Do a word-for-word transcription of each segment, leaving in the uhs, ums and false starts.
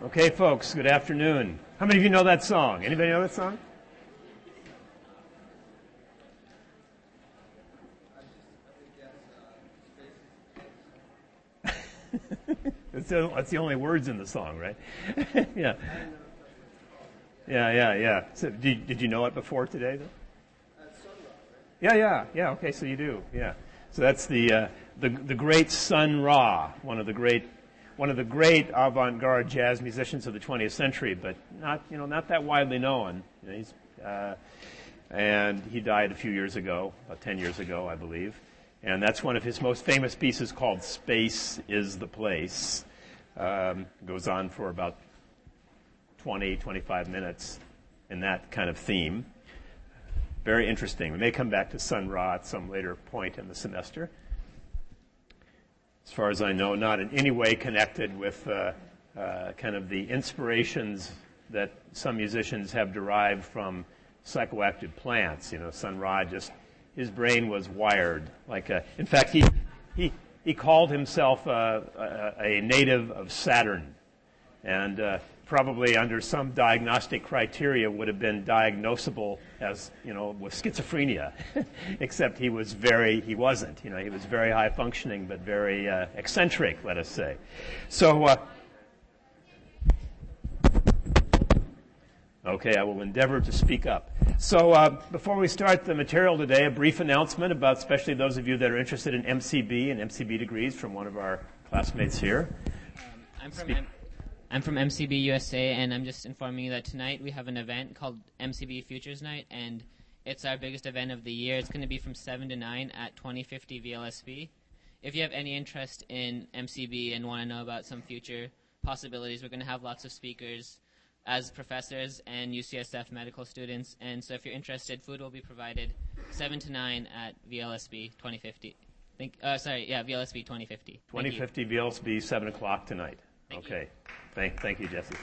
Okay, folks, good afternoon. How many of you know that song? Anybody know that song? That's the, that's the only words in the song, right? Yeah. Yeah, yeah, yeah. So did, did you know it before today, though? Yeah, yeah, yeah. Okay, so you do. Yeah. So that's the uh, the the great Sun Ra, one of the great one of the great avant-garde jazz musicians of the twentieth century, but not you know not that widely known. You know, he's uh, and he died a few years ago, about ten years ago, I believe. And that's one of his most famous pieces called "Space is the Place." Um, goes on for about twenty, twenty-five minutes in that kind of theme. Very interesting. We may come back to Sun Ra at some later point in the semester. As far as I know, not in any way connected with uh, uh, kind of the inspirations that some musicians have derived from psychoactive plants. You know, Sun Ra just, his brain was wired. Like, a, in fact, he he he called himself uh, a, a native of Saturn, and uh, probably under some diagnostic criteria would have been diagnosable as, you know, with schizophrenia, except he was very, he wasn't, you know, he was very high functioning, but very uh, eccentric, let us say. So, uh, okay, I will endeavor to speak up. So, uh, before we start the material today, a brief announcement about especially those of you that are interested in M C B and M C B degrees from one of our classmates here. Um, I'm from M- I'm from M C B U S A, and I'm just informing you that tonight we have an event called M C B Futures Night, and it's our biggest event of the year. It's going to be from seven to nine at twenty fifty V L S B. If you have any interest in M C B and want to know about some future possibilities, we're going to have lots of speakers as professors and U C S F medical students. And so if you're interested, food will be provided seven to nine at V L S B twenty fifty. Think, uh, sorry, yeah, V L S B twenty fifty. twenty fifty V L S B, seven o'clock tonight. Thank okay. You. Thank, thank you, Jesse.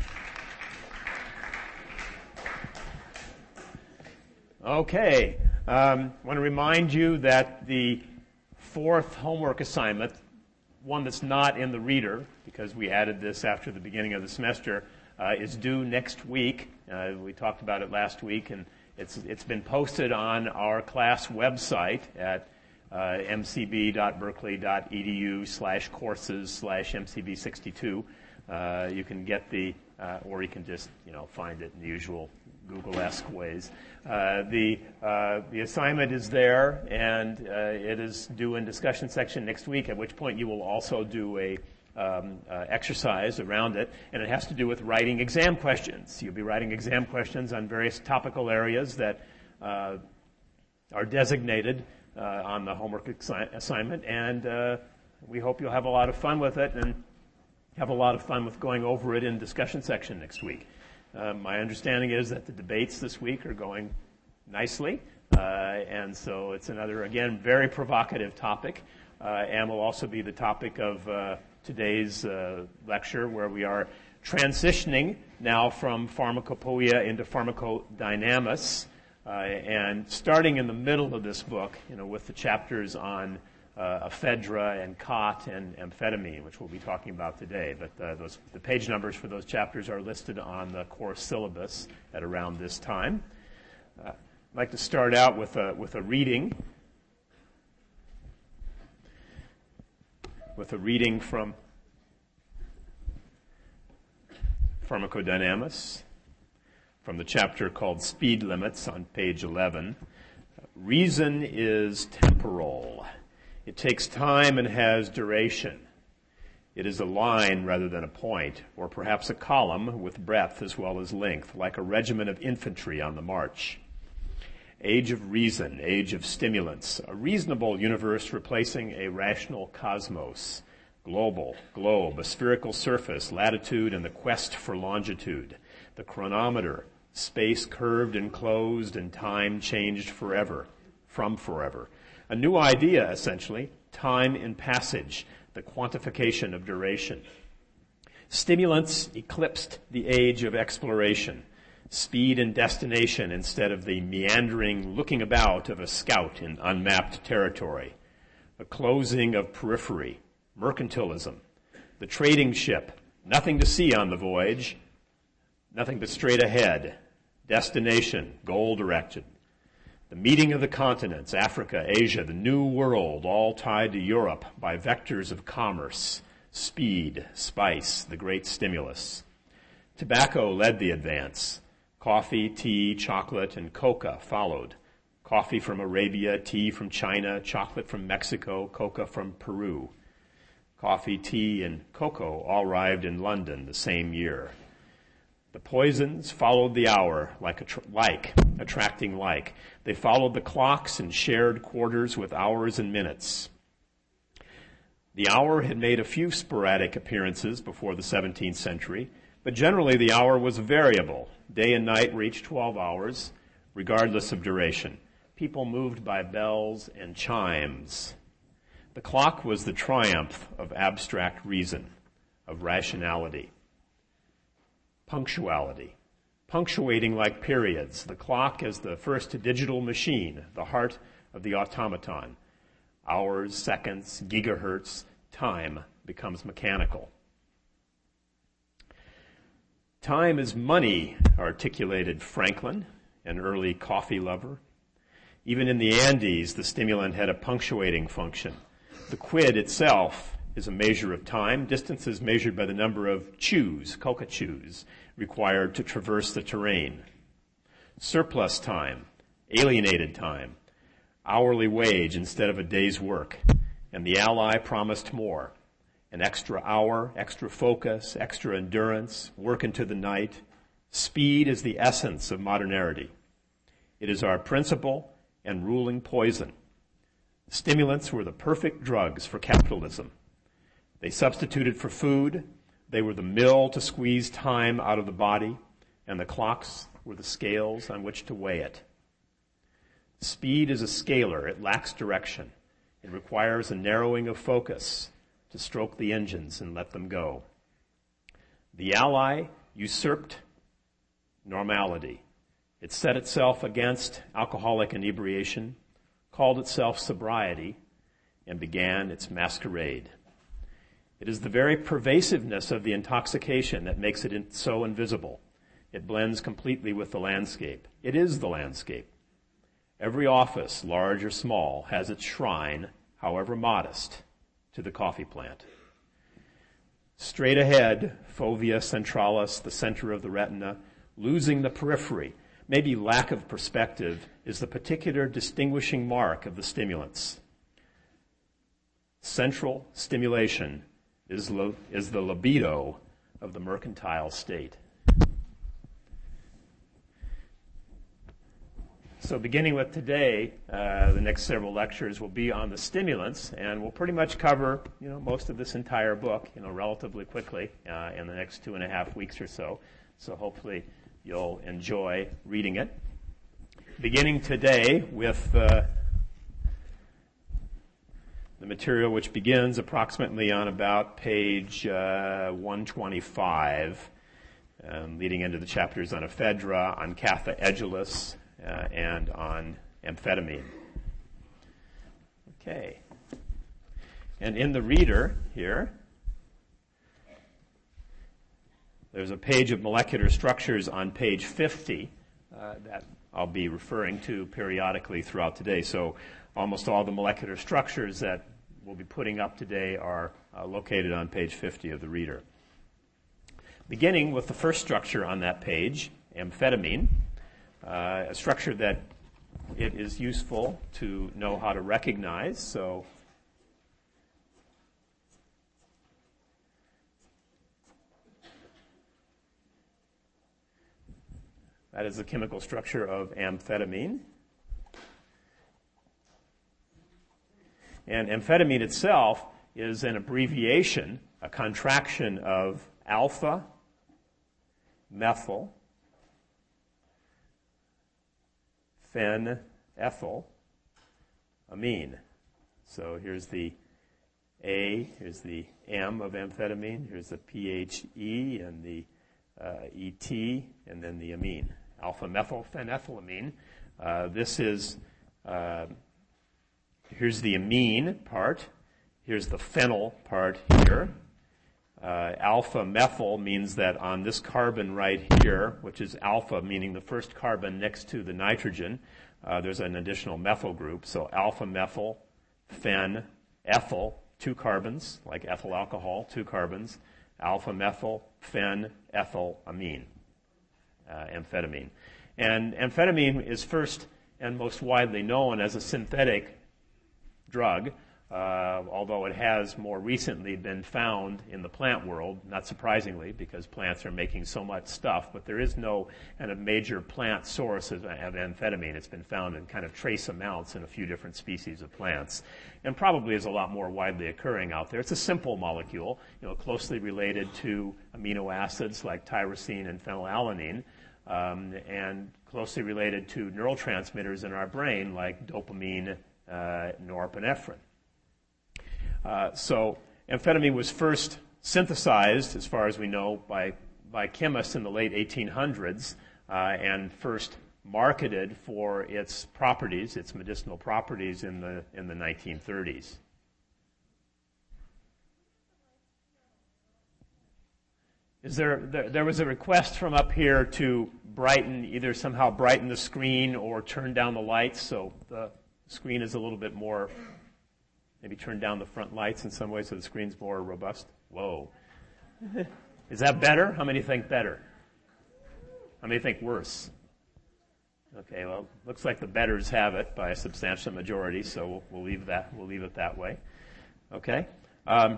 Okay. Um, I want to remind you that the fourth homework assignment, one that's not in the reader, because we added this after the beginning of the semester, uh, is due next week. Uh, we talked about it last week, and it's it's been posted on our class website at uh, mcb.berkeley.edu slash courses slash mcb62. Uh, you can get the, uh, or you can just, you know, find it in the usual Google-esque ways. Uh, the uh, the assignment is there, and uh, it is due in discussion section next week, at which point you will also do a um, uh, exercise around it, and it has to do with writing exam questions. You'll be writing exam questions on various topical areas that uh, are designated uh, on the homework assi- assignment, and uh, we hope you'll have a lot of fun with it, and have a lot of fun with going over it in discussion section next week. Uh, my understanding is that the debates this week are going nicely, uh, and so it's another, again, very provocative topic, uh, and will also be the topic of uh, today's uh, lecture, where we are transitioning now from pharmacopoeia into pharmacodynamics, uh, and starting in the middle of this book, you know, with the chapters on Uh, ephedra and cot and amphetamine, which we'll be talking about today. But uh, those, the page numbers for those chapters are listed on the course syllabus at around this time. Uh, I'd like to start out with a, with a reading, with a reading from Pharmacodynamics, from the chapter called Speed Limits on page eleven. Reason is temporal. It takes time and has duration. It is a line rather than a point, or perhaps a column with breadth as well as length, like a regiment of infantry on the march. Age of reason, age of stimulants, a reasonable universe replacing a rational cosmos. Global, globe, a spherical surface, latitude, and the quest for longitude. The chronometer, space curved and closed, and time changed forever, from forever. A new idea, essentially, time in passage, the quantification of duration. Stimulants eclipsed the age of exploration, speed and destination instead of the meandering looking about of a scout in unmapped territory. A closing of periphery, mercantilism, the trading ship, Nothing to see on the voyage, nothing but straight ahead. Destination, goal-directed. The meeting of the continents, Africa, Asia, the New World, all tied to Europe by vectors of commerce, speed, spice, the great stimulus. Tobacco led the advance. Coffee, tea, chocolate, and coca followed. Coffee from Arabia, tea from China, chocolate from Mexico, coca from Peru. Coffee, tea, and cocoa all arrived in London the same year. The poisons followed the hour like, attra- like, attracting like. They followed the clocks and shared quarters with hours and minutes. The hour had made a few sporadic appearances before the seventeenth century, but generally the hour was variable. Day and night reached twelve hours, regardless of duration. People moved by bells and chimes. The clock was the triumph of abstract reason, of rationality. Punctuality. Punctuating like periods. The clock as the first digital machine, the heart of the automaton. Hours, seconds, gigahertz, time becomes mechanical. Time is money, articulated Franklin, an early coffee lover. Even in the Andes, the stimulant had a punctuating function. The quid itself is a measure of time. Distance is measured by the number of chews, coca chews, required to traverse the terrain. Surplus time, alienated time, hourly wage instead of a day's work. And the ally promised more. An extra hour, extra focus, extra endurance, work into the night. Speed is the essence of modernity. It is our principle and ruling poison. Stimulants were the perfect drugs for capitalism. They substituted for food. They were the mill to squeeze time out of the body, and the clocks were the scales on which to weigh it. Speed is a scalar. It lacks direction. It requires a narrowing of focus to stroke the engines and let them go. The ally usurped normality. It set itself against alcoholic inebriation, called itself sobriety, and began its masquerade. It is the very pervasiveness of the intoxication that makes it so invisible. It blends completely with the landscape. It is the landscape. Every office, large or small, has its shrine, however modest, to the coffee plant. Straight ahead, fovea centralis, the center of the retina, losing the periphery, maybe lack of perspective, is the particular distinguishing mark of the stimulants. Central stimulation is, lo- is the libido of the mercantile state. So beginning with today, uh, the next several lectures will be on the stimulants, and we'll pretty much cover, you know, most of this entire book, you know, relatively quickly uh, in the next two and a half weeks or so. So hopefully you'll enjoy reading it. Beginning today with uh, the material which begins approximately on about page uh, one twenty-five, um, leading into the chapters on ephedra, on Catha edulis, Uh, and on amphetamine. Okay. And in the reader here, there's a page of molecular structures on page fifty uh, that I'll be referring to periodically throughout today. So almost all the molecular structures that we'll be putting up today are uh, located on page fifty of the reader. Beginning with the first structure on that page, amphetamine. Uh, a structure that it is useful to know how to recognize. So that is the chemical structure of amphetamine. And amphetamine itself is an abbreviation, a contraction of alpha methyl phenethyl amine. So here's the A, here's the M of amphetamine, here's the P H E and the uh, E T, and then the amine. Alpha methyl phenethylamine. Uh, this is, uh, here's the amine part, here's the phenyl part here. Uh, alpha methyl means that on this carbon right here, which is alpha, meaning the first carbon next to the nitrogen, uh, there's an additional methyl group. So alpha methyl, fen, ethyl, two carbons, like ethyl alcohol, two carbons, alpha methyl, fen, ethyl, amine, uh, amphetamine. And amphetamine is first and most widely known as a synthetic drug, uh, although it has more recently been found in the plant world, not surprisingly, because plants are making so much stuff, but there is no kind of major plant source of, of amphetamine. It's been found in kind of trace amounts in a few different species of plants, and probably is a lot more widely occurring out there. It's a simple molecule, you know, closely related to amino acids like tyrosine and phenylalanine, um, and closely related to neurotransmitters in our brain like dopamine, uh, norepinephrine. Uh, so amphetamine was first synthesized, as far as we know, by, by chemists in the late eighteen hundreds, uh, and first marketed for its properties, its medicinal properties, in the, in the nineteen thirties. Is there, there, there was a request from up here to brighten, either somehow brighten the screen or turn down the lights, so the screen is a little bit more, maybe turn down the front lights in some way so the screen's more robust. Whoa. Is that better? How many think better? How many think worse? Okay, well, looks like the betters have it by a substantial majority, so we'll, we'll leave that, we'll leave it that way. Okay? Um,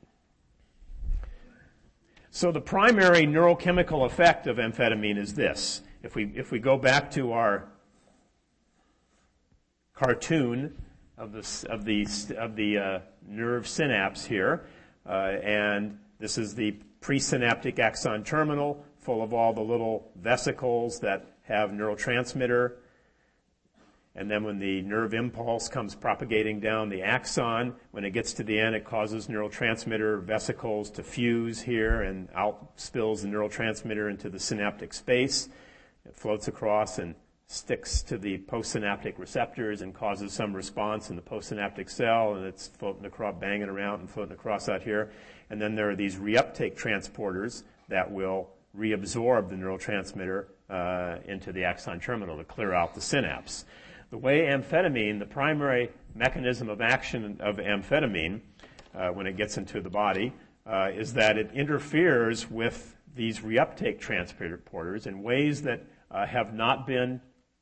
So the primary neurochemical effect of amphetamine is this. If we if we go back to our cartoon of the of the of the uh, nerve synapse here, uh, and this is the presynaptic axon terminal, full of all the little vesicles that have neurotransmitter. And then when the nerve impulse comes propagating down the axon, when it gets to the end, it causes neurotransmitter vesicles to fuse here and out spills the neurotransmitter into the synaptic space. It floats across and sticks to the postsynaptic receptors and causes some response in the postsynaptic cell, and it's floating across, banging around and floating across out here. And then there are these reuptake transporters that will reabsorb the neurotransmitter uh, into the axon terminal to clear out the synapse. The way amphetamine, the primary mechanism of action of amphetamine, uh, when it gets into the body, uh, is that it interferes with these reuptake transporters in ways that uh, have not been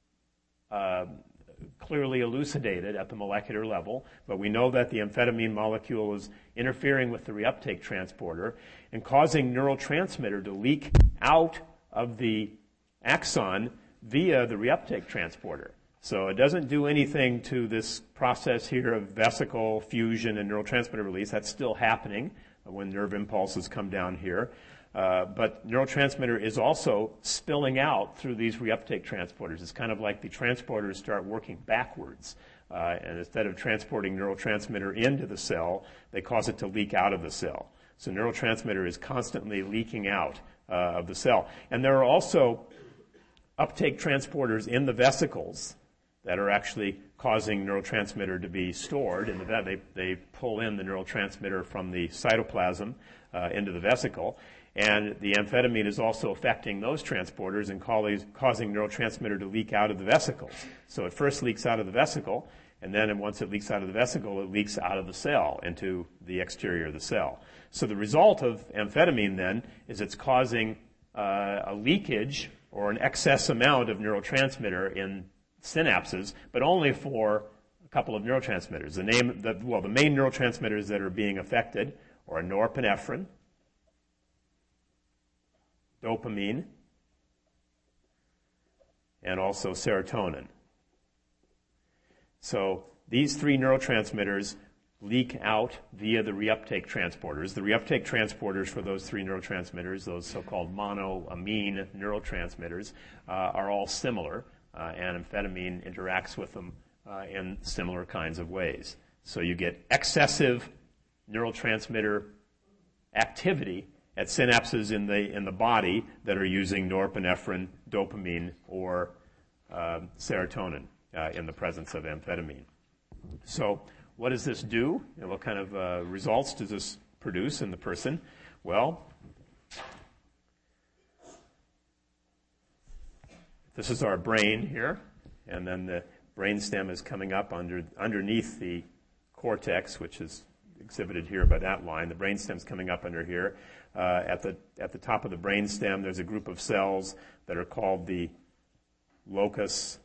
uh, clearly elucidated at the molecular level, but we know that the amphetamine molecule is interfering with the reuptake transporter and causing neurotransmitter to leak out of the axon via the reuptake transporter. So it doesn't do anything to this process here of vesicle fusion and neurotransmitter release. That's still happening when nerve impulses come down here. Uh, but neurotransmitter is also spilling out through these reuptake transporters. It's kind of like the transporters start working backwards. Uh, and instead of transporting neurotransmitter into the cell, they cause it to leak out of the cell. So neurotransmitter is constantly leaking out uh, of the cell. And there are also uptake transporters in the vesicles that are actually causing neurotransmitter to be stored in the vet. They, they pull in the neurotransmitter from the cytoplasm uh, into the vesicle. And the amphetamine is also affecting those transporters and causing neurotransmitter to leak out of the vesicles. So it first leaks out of the vesicle, and then once it leaks out of the vesicle, it leaks out of the cell into the exterior of the cell. So the result of amphetamine then is it's causing uh, a leakage or an excess amount of neurotransmitter in synapses, but only for a couple of neurotransmitters. The name, the, well, the main neurotransmitters that are being affected are norepinephrine, dopamine, and also serotonin. So these three neurotransmitters leak out via the reuptake transporters. The reuptake transporters for those three neurotransmitters, those so-called monoamine neurotransmitters, uh, are all similar. Uh, and amphetamine interacts with them uh, in similar kinds of ways. So you get excessive neurotransmitter activity at synapses in the in the body that are using norepinephrine, dopamine, or uh, serotonin uh, in the presence of amphetamine. So what does this do? And what kind of uh, results does this produce in the person? Well, this is our brain here, and then the brainstem is coming up under underneath the cortex, which is exhibited here by that line. The brainstem's coming up under here. Uh, at the at the top of the brainstem, there's a group of cells that are called the locus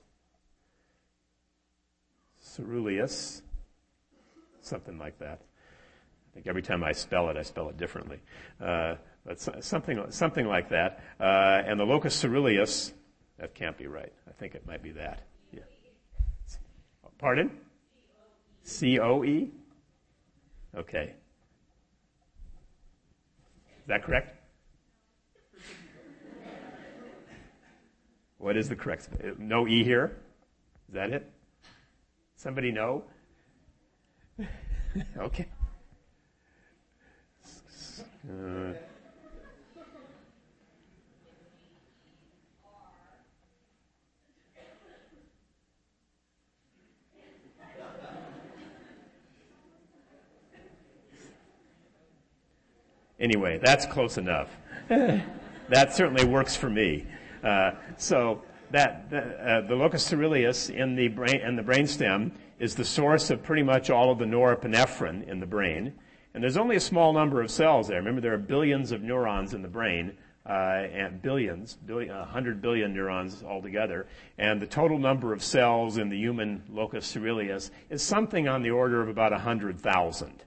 ceruleus, something like that. I think every time I spell it, I spell it differently. Uh, but something something like that. Uh, and the locus ceruleus, that can't be right. I think it might be that. Yeah. Pardon? C O E? Okay. Is that correct? What is the correct? No E here? Is that it? Somebody know? Okay. Uh, Anyway, that's close enough. That certainly works for me. Uh, so that the, uh, the locus ceruleus in the brain and the brainstem is the source of pretty much all of the norepinephrine in the brain. And there's only a small number of cells there. Remember, there are billions of neurons in the brain, uh, and billions, billion, one hundred billion neurons altogether. And the total number of cells in the human locus ceruleus is something on the order of about one hundred thousand.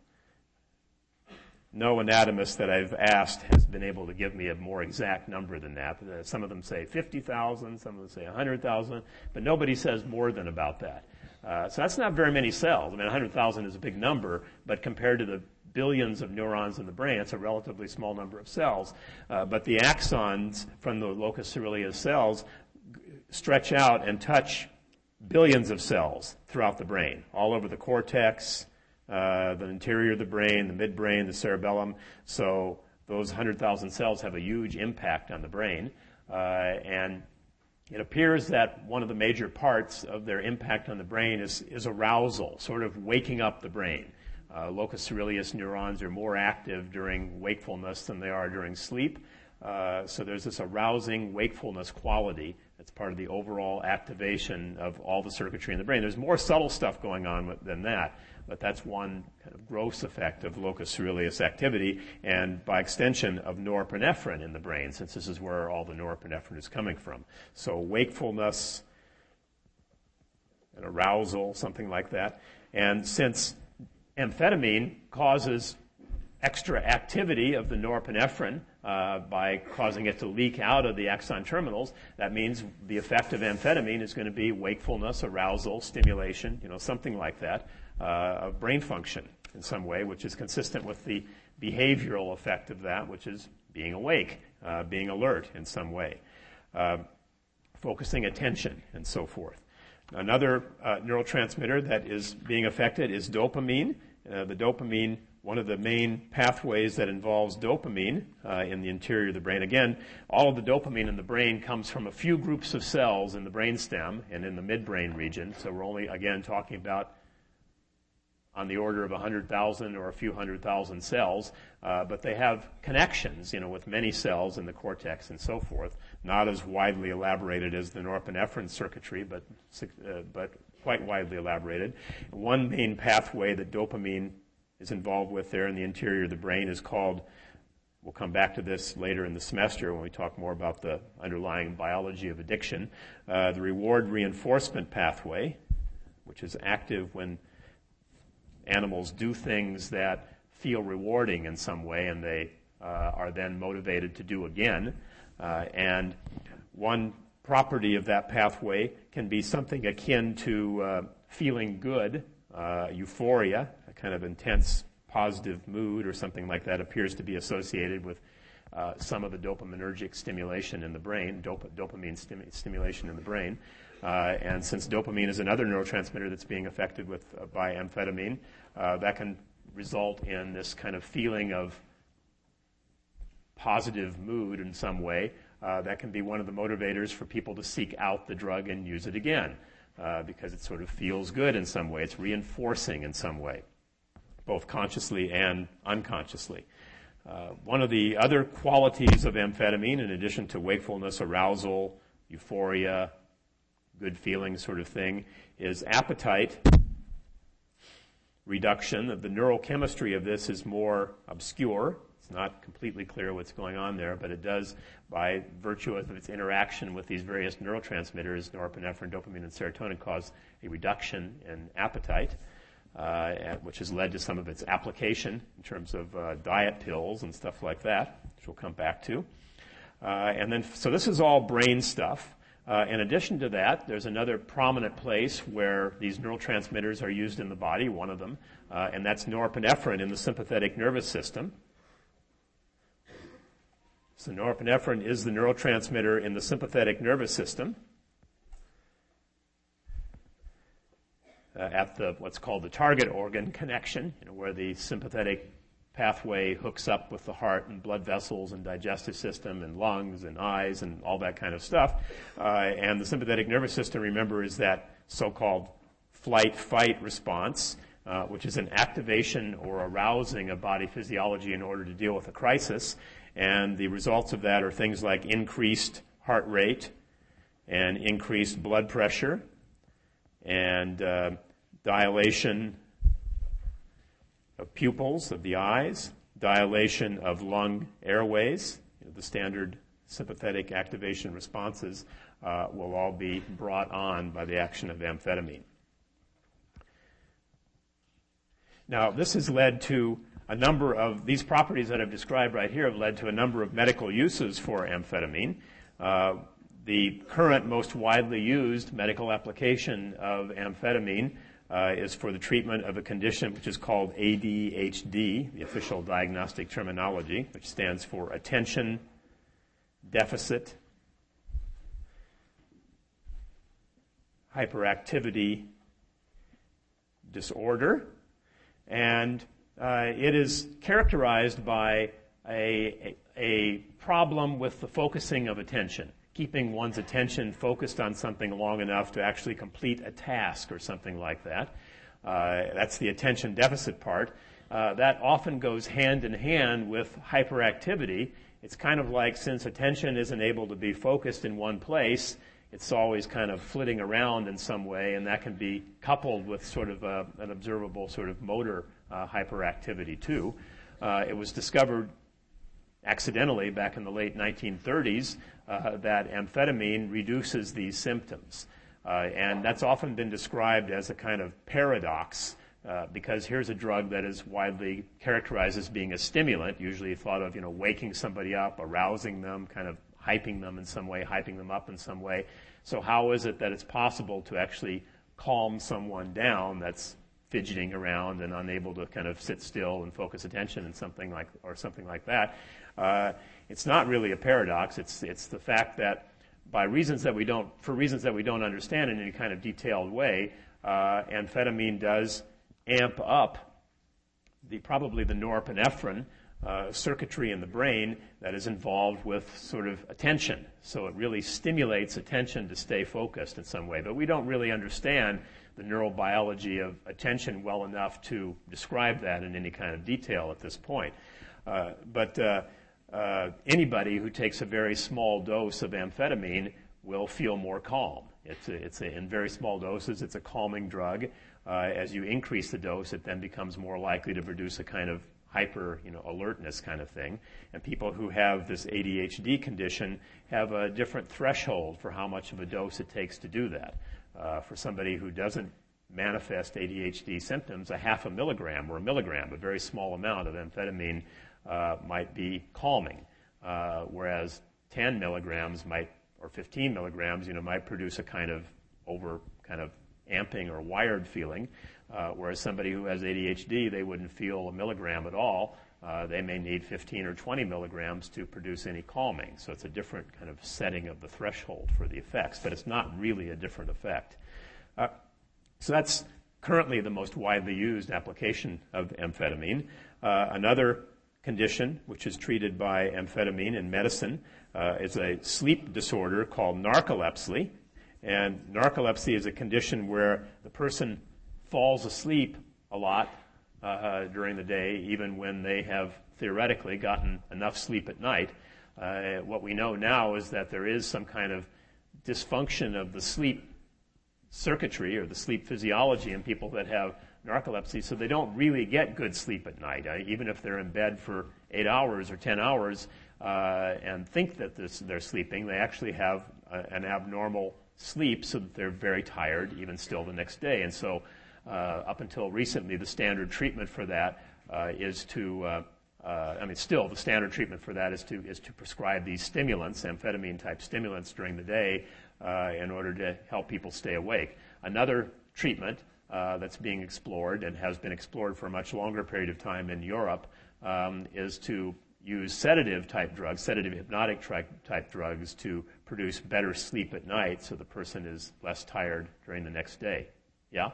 No anatomist that I've asked has been able to give me a more exact number than that. Some of them say fifty thousand, some of them say one hundred thousand, but nobody says more than about that. Uh, so that's not very many cells. I mean, one hundred thousand is a big number, but compared to the billions of neurons in the brain, it's a relatively small number of cells. Uh, but the axons from the locus ceruleus cells stretch out and touch billions of cells throughout the brain, all over the cortex, Uh, the interior of the brain, the midbrain, the cerebellum. So those one hundred thousand cells have a huge impact on the brain. Uh, and it appears that one of the major parts of their impact on the brain is, is arousal, sort of waking up the brain. Uh, locus ceruleus neurons are more active during wakefulness than they are during sleep. Uh, so there's this arousing wakefulness quality that's part of the overall activation of all the circuitry in the brain. There's more subtle stuff going on with, than that. But that's one kind of gross effect of locus ceruleus activity, and by extension of norepinephrine in the brain, since this is where all the norepinephrine is coming from. So wakefulness and arousal, something like that. And since amphetamine causes extra activity of the norepinephrine uh, by causing it to leak out of the axon terminals, that means the effect of amphetamine is going to be wakefulness, arousal, stimulation, you know, something like that. Uh, of brain function in some way, which is consistent with the behavioral effect of that, which is being awake, uh, being alert in some way, uh, focusing attention, and so forth. Another uh, neurotransmitter that is being affected is dopamine. Uh, the dopamine, one of the main pathways that involves dopamine uh, in the interior of the brain. Again, all of the dopamine in the brain comes from a few groups of cells in the brainstem and in the midbrain region. So we're only, again, talking about on the order of one hundred thousand or a few hundred thousand cells, uh, but they have connections, you know, with many cells in the cortex and so forth. Not as widely elaborated as the norepinephrine circuitry, but uh, but quite widely elaborated. One main pathway that dopamine is involved with there in the interior of the brain is called, we'll come back to this later in the semester when we talk more about the underlying biology of addiction, uh, the reward reinforcement pathway, which is active when animals do things that feel rewarding in some way, and they uh, are then motivated to do again. Uh, and one property of that pathway can be something akin to uh, feeling good, uh, euphoria, a kind of intense positive mood or something like that appears to be associated with uh, some of the dopaminergic stimulation in the brain, dop- dopamine stim- stimulation in the brain. Uh, and since dopamine is another neurotransmitter that's being affected with uh, by amphetamine, uh, that can result in this kind of feeling of positive mood in some way. Uh, that can be one of the motivators for people to seek out the drug and use it again, uh, because it sort of feels good in some way. It's reinforcing in some way, both consciously and unconsciously. Uh, one of the other qualities of amphetamine, in addition to wakefulness, arousal, euphoria, good feeling sort of thing, is appetite reduction. The neurochemistry of this is more obscure. It's not completely clear what's going on there, but it does, by virtue of its interaction with these various neurotransmitters, norepinephrine, dopamine, and serotonin, cause a reduction in appetite, uh, which has led to some of its application in terms of uh, diet pills and stuff like that, which we'll come back to. Uh, and then, so this is all brain stuff. Uh, in addition to that, there's another prominent place where these neurotransmitters are used in the body, one of them, uh, and that's norepinephrine in the sympathetic nervous system. So norepinephrine is the neurotransmitter in the sympathetic nervous system uh, at the what's called the target organ connection, you know, where the sympathetic pathway hooks up with the heart and blood vessels and digestive system and lungs and eyes and all that kind of stuff. Uh, and the sympathetic nervous system, remember, is that so-called flight-fight response, uh, which is an activation or arousing of body physiology in order to deal with a crisis. And the results of that are things like increased heart rate and increased blood pressure and uh, dilation of pupils of the eyes, dilation of lung airways. You know, the standard sympathetic activation responses uh, will all be brought on by the action of amphetamine. Now, this has led to a number of, these properties that I've described right here have led to a number of medical uses for amphetamine. Uh, the current most widely used medical application of amphetamine Uh, is for the treatment of a condition which is called A D H D, the official diagnostic terminology, which stands for Attention Deficit Hyperactivity Disorder. And uh, it is characterized by a, a, a problem with the focusing of attention, keeping one's attention focused on something long enough to actually complete a task or something like that. Uh, that's the attention deficit part. Uh, that often goes hand in hand with hyperactivity. It's kind of like, since attention isn't able to be focused in one place, it's always kind of flitting around in some way, and that can be coupled with sort of a, an observable sort of motor uh, hyperactivity too. Uh, it was discovered accidentally back in the late nineteen thirties uh, that amphetamine reduces these symptoms. Uh, and that's often been described as a kind of paradox uh, because here's a drug that is widely characterized as being a stimulant, usually thought of, you know, waking somebody up, arousing them, kind of hyping them in some way, hyping them up in some way. So how is it that it's possible to actually calm someone down that's fidgeting around and unable to kind of sit still and focus attention and something like, or something like that? Uh, it's not really a paradox. It's it's the fact that by reasons that we don't, for reasons that we don't understand in any kind of detailed way, uh, amphetamine does amp up the probably the norepinephrine uh, circuitry in the brain that is involved with sort of attention. So it really stimulates attention to stay focused in some way. But we don't really understand the neurobiology of attention well enough to describe that in any kind of detail at this point. Uh, but uh, uh, anybody who takes a very small dose of amphetamine will feel more calm. It's, a, it's a, in very small doses, it's a calming drug. Uh, as you increase the dose, it then becomes more likely to produce a kind of hyper, you know, alertness kind of thing. And people who have this A D H D condition have a different threshold for how much of a dose it takes to do that. Uh, for somebody who doesn't manifest A D H D symptoms, a half a milligram or a milligram, a very small amount of amphetamine, uh, might be calming, uh, whereas ten milligrams might, or fifteen milligrams, you know, might produce a kind of over, kind of amping or wired feeling, uh, whereas somebody who has A D H D, they wouldn't feel a milligram at all. Uh, they may need fifteen or twenty milligrams to produce any calming. So it's a different kind of setting of the threshold for the effects, but it's not really a different effect. Uh, so that's currently the most widely used application of amphetamine. Uh, another condition which is treated by amphetamine in medicine uh, is a sleep disorder called narcolepsy. And narcolepsy is a condition where the person falls asleep a lot uh, during the day, even when they have theoretically gotten enough sleep at night. Uh, what we know now is that there is some kind of dysfunction of the sleep circuitry or the sleep physiology in people that have narcolepsy, so they don't really get good sleep at night. Uh, even if they're in bed for eight hours or ten hours uh, and think that this, they're sleeping, they actually have a, an abnormal sleep so that they're very tired even still the next day. And so uh, up until recently, the standard treatment for that uh, is to, uh, uh, I mean, still the standard treatment for that is to is to prescribe these stimulants, amphetamine-type stimulants during the day uh, in order to help people stay awake. Another treatment uh, that's being explored and has been explored for a much longer period of time in Europe um, is to use sedative-type drugs, sedative hypnotic type drugs to produce better sleep at night so the person is less tired during the next day. Yeah?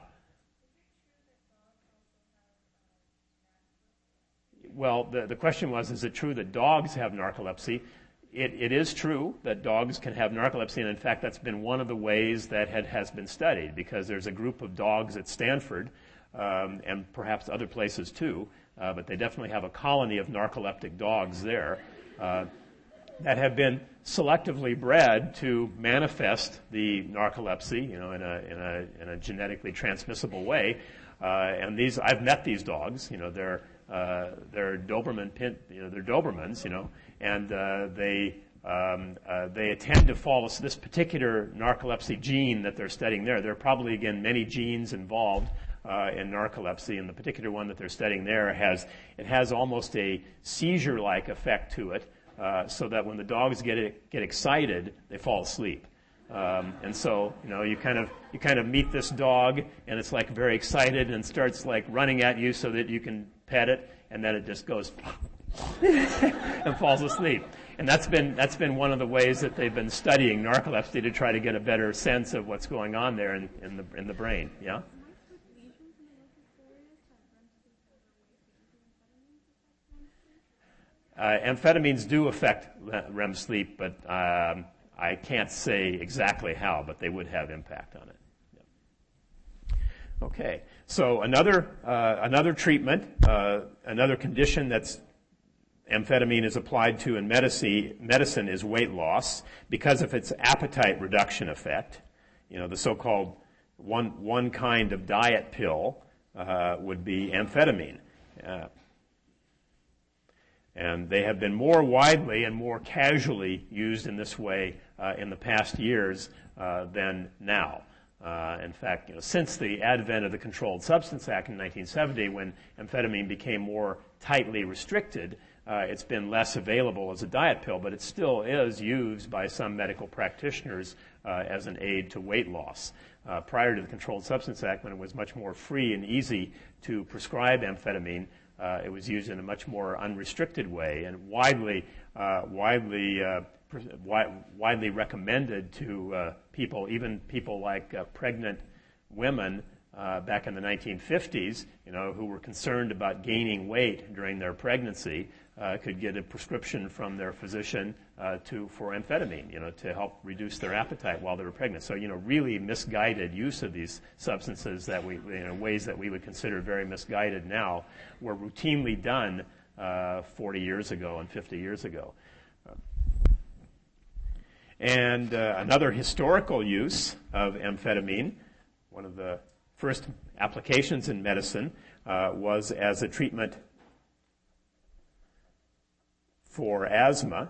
Well, the, the question was, is it true that dogs have narcolepsy? It, it is true that dogs can have narcolepsy, and in fact, that's been one of the ways that had, has been studied, because there's a group of dogs at Stanford, um, and perhaps other places too, uh, but they definitely have a colony of narcoleptic dogs there uh, that have been selectively bred to manifest the narcolepsy, you know, in a in a in a genetically transmissible way. Uh, and these, I've met these dogs. You know, they're uh, they're Doberman pin, you know, they're Dobermans, you know, and uh, they um, uh, they tend to follow this particular narcolepsy gene that they're studying there. There are probably again many genes involved uh, in narcolepsy, and the particular one that they're studying there has it has almost a seizure-like effect to it, uh, so that when the dogs get get excited, they fall asleep. Um, and so, you know, you kind of you kind of meet this dog, and it's like very excited and starts like running at you so that you can pet it, and then it just goes and falls asleep. And that's been that's been one of the ways that they've been studying narcolepsy to try to get a better sense of what's going on there in, in the in the brain. Yeah. Uh, amphetamines do affect R E M sleep, but um, I can't say exactly how, but they would have impact on it. Yeah. Okay, so another uh, another treatment, uh, another condition that's amphetamine is applied to in medicine, medicine is weight loss because of its appetite reduction effect. You know, the so-called one one kind of diet pill uh, would be amphetamine. Uh, And they have been more widely and more casually used in this way uh, in the past years uh, than now. Uh, in fact, you know, since the advent of the Controlled Substance Act in nineteen seventy, when amphetamine became more tightly restricted, uh, it's been less available as a diet pill, but it still is used by some medical practitioners uh, as an aid to weight loss. Uh, prior to the Controlled Substance Act, when it was much more free and easy to prescribe amphetamine, Uh, it was used in a much more unrestricted way and widely, uh, widely, uh, pre- wi- widely recommended to uh, people, even people like uh, pregnant women uh, back in the nineteen fifties, you know, who were concerned about gaining weight during their pregnancy, uh, could get a prescription from their physician uh, to for amphetamine, you know, to help reduce their appetite while they were pregnant. So, you know, really misguided use of these substances that we, you know, ways that we would consider very misguided now, were routinely done uh, forty years ago and fifty years ago. Uh, and uh, another historical use of amphetamine, one of the first applications in medicine, uh, was as a treatment for asthma.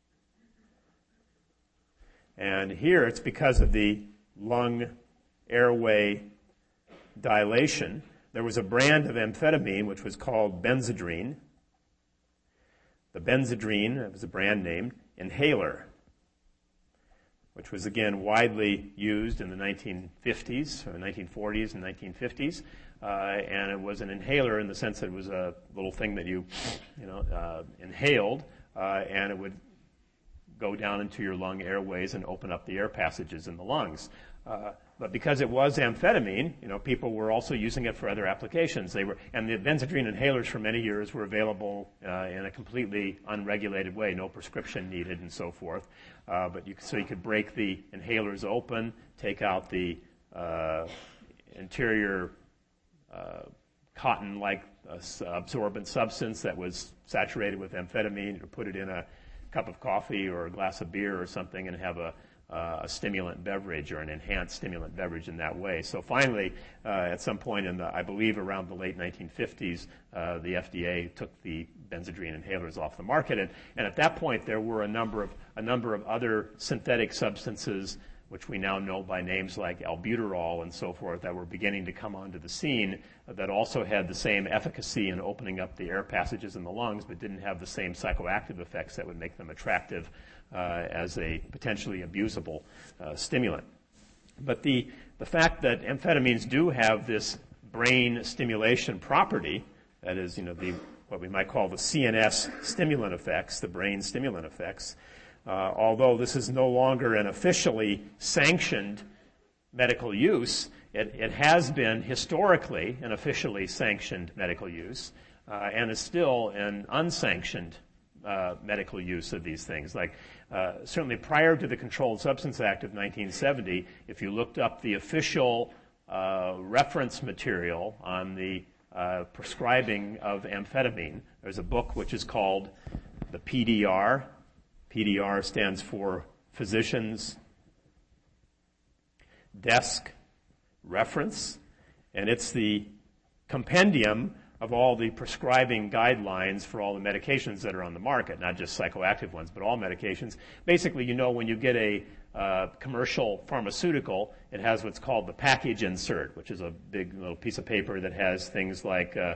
And here it's because of the lung airway dilation. There was a brand of amphetamine which was called Benzedrine. The Benzedrine, it was a brand name, inhaler, which was again widely used in the nineteen fifties, or nineteen forties and nineteen fifties. Uh, and it was an inhaler in the sense that it was a little thing that you, you know, uh, inhaled, uh, and it would go down into your lung airways and open up the air passages in the lungs. Uh, but because it was amphetamine, you know, people were also using it for other applications. They were, and the Benzedrine inhalers for many years were available uh, in a completely unregulated way, no prescription needed, and so forth. Uh, but you, so you could break the inhalers open, take out the uh, interior uh, cotton-like uh, absorbent substance that was saturated with amphetamine, or put it in a cup of coffee or a glass of beer or something and have a, uh, a stimulant beverage or an enhanced stimulant beverage in that way. So finally, uh, at some point in the, I believe around the late nineteen fifties, uh, the F D A took the Benzedrine inhalers off the market, and, and at that point there were a number of a number of other synthetic substances, which we now know by names like albuterol and so forth, that were beginning to come onto the scene, uh, that also had the same efficacy in opening up the air passages in the lungs, but didn't have the same psychoactive effects that would make them attractive uh, as a potentially abusable uh, stimulant. But the, the fact that amphetamines do have this brain stimulation property, that is, you know, the what we might call the C N S stimulant effects, the brain stimulant effects, Uh, although this is no longer an officially sanctioned medical use, it, it has been historically an officially sanctioned medical use, uh, and is still an unsanctioned uh, medical use of these things. Like uh, certainly prior to the Controlled Substance Act of nineteen seventy, if you looked up the official uh, reference material on the uh, prescribing of amphetamine, there's a book which is called the P D R. P D R stands for Physician's Desk Reference, and it's the compendium of all the prescribing guidelines for all the medications that are on the market, not just psychoactive ones, but all medications. Basically, you know, when you get a uh, commercial pharmaceutical, it has what's called the package insert, which is a big little piece of paper that has things like uh,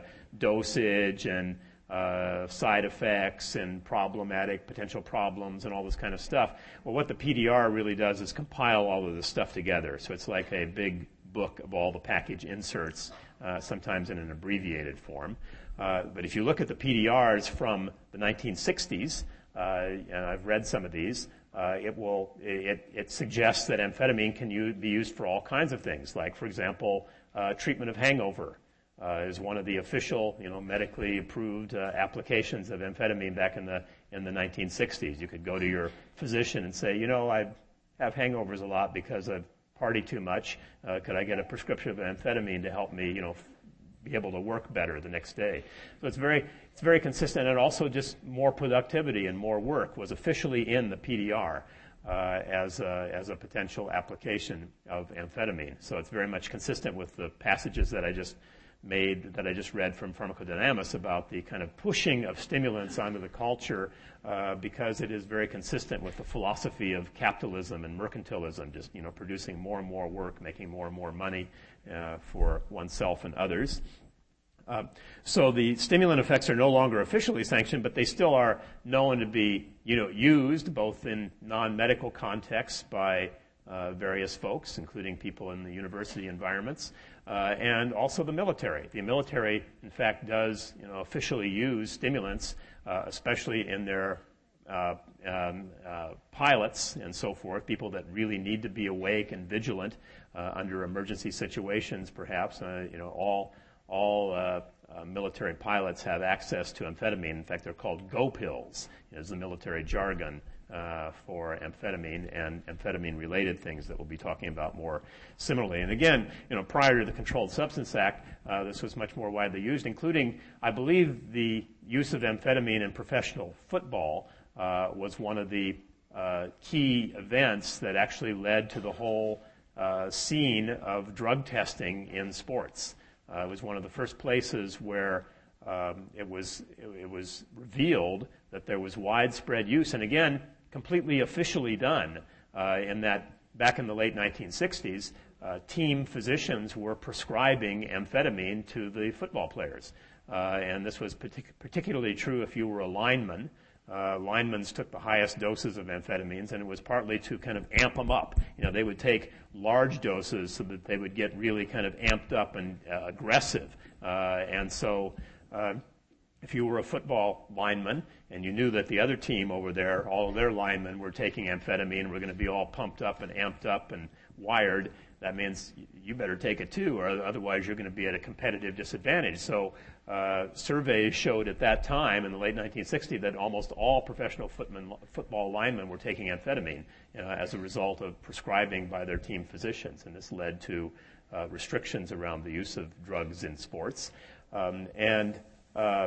dosage and Uh, side effects and problematic potential problems and all this kind of stuff. Well, what the P D R really does is compile all of this stuff together. So it's like a big book of all the package inserts, uh, sometimes in an abbreviated form. Uh, but if you look at the P D Rs from the nineteen sixties, uh, and I've read some of these, uh, it will it, it suggests that amphetamine can u- be used for all kinds of things, like, for example, uh, treatment of hangover. Uh, is one of the official, you know, medically approved uh, applications of amphetamine back in the in the nineteen sixties. You could go to your physician and say, you know, I have hangovers a lot because I've partied too much. Uh, could I get a prescription of amphetamine to help me, you know, f- be able to work better the next day? So it's very it's very consistent, and also just more productivity and more work was officially in the P D R. Uh, as, a, as a potential application of amphetamine. So it's very much consistent with the passages that I just made, that I just read from Pharmacodynamis about the kind of pushing of stimulants onto the culture uh, because it is very consistent with the philosophy of capitalism and mercantilism, just, you know, producing more and more work, making more and more money uh, for oneself and others. Uh, so the stimulant effects are no longer officially sanctioned, but they still are known to be, you know, used both in non-medical contexts by uh, various folks, including people in the university environments, uh, and also the military. The military, in fact, does, you know, officially use stimulants, uh, especially in their uh, um, uh, pilots and so forth, people that really need to be awake and vigilant uh, under emergency situations, perhaps. Uh, you know, all all uh, uh, military pilots have access to amphetamine. In fact, they're called go pills, is the military jargon uh, for amphetamine and amphetamine-related things that we'll be talking about more similarly. And again, you know, prior to the Controlled Substance Act, uh, this was much more widely used, including, I believe, the use of amphetamine in professional football uh, was one of the uh, key events that actually led to the whole uh, scene of drug testing in sports. Uh, it was one of the first places where um, it was it, it was revealed that there was widespread use, and again, completely officially done. Uh, in that, back in the late nineteen sixties, uh, team physicians were prescribing amphetamine to the football players, uh, and this was partic- particularly true if you were a lineman. Uh, linemen took the highest doses of amphetamines, and it was partly to kind of amp them up. You know, they would take large doses so that they would get really kind of amped up and uh, aggressive. Uh, and so uh, if you were a football lineman and you knew that the other team over there, all of their linemen were taking amphetamine, were going to be all pumped up and amped up and wired, that means you better take it too, or otherwise you're going to be at a competitive disadvantage. So uh, surveys showed at that time, in the late nineteen sixties, that almost all professional footman, football linemen were taking amphetamine uh, as a result of prescribing by their team physicians, and this led to uh, restrictions around the use of drugs in sports. Um, and uh,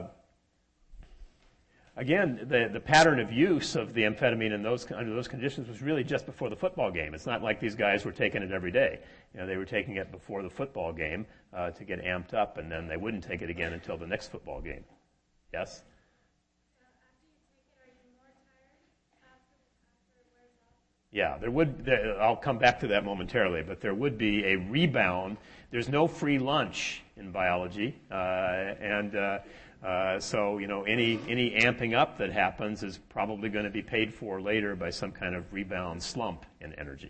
again, the, the pattern of use of the amphetamine in those, under those conditions was really just before the football game. It's not like these guys were taking it every day. You know, they were taking it before the football game uh, to get amped up, and then they wouldn't take it again until the next football game. Yes? Yeah, there would. There, I'll come back to that momentarily, but there would be a rebound. There's no free lunch in biology, uh, and uh, uh, so you know any any amping up that happens is probably going to be paid for later by some kind of rebound slump in energy.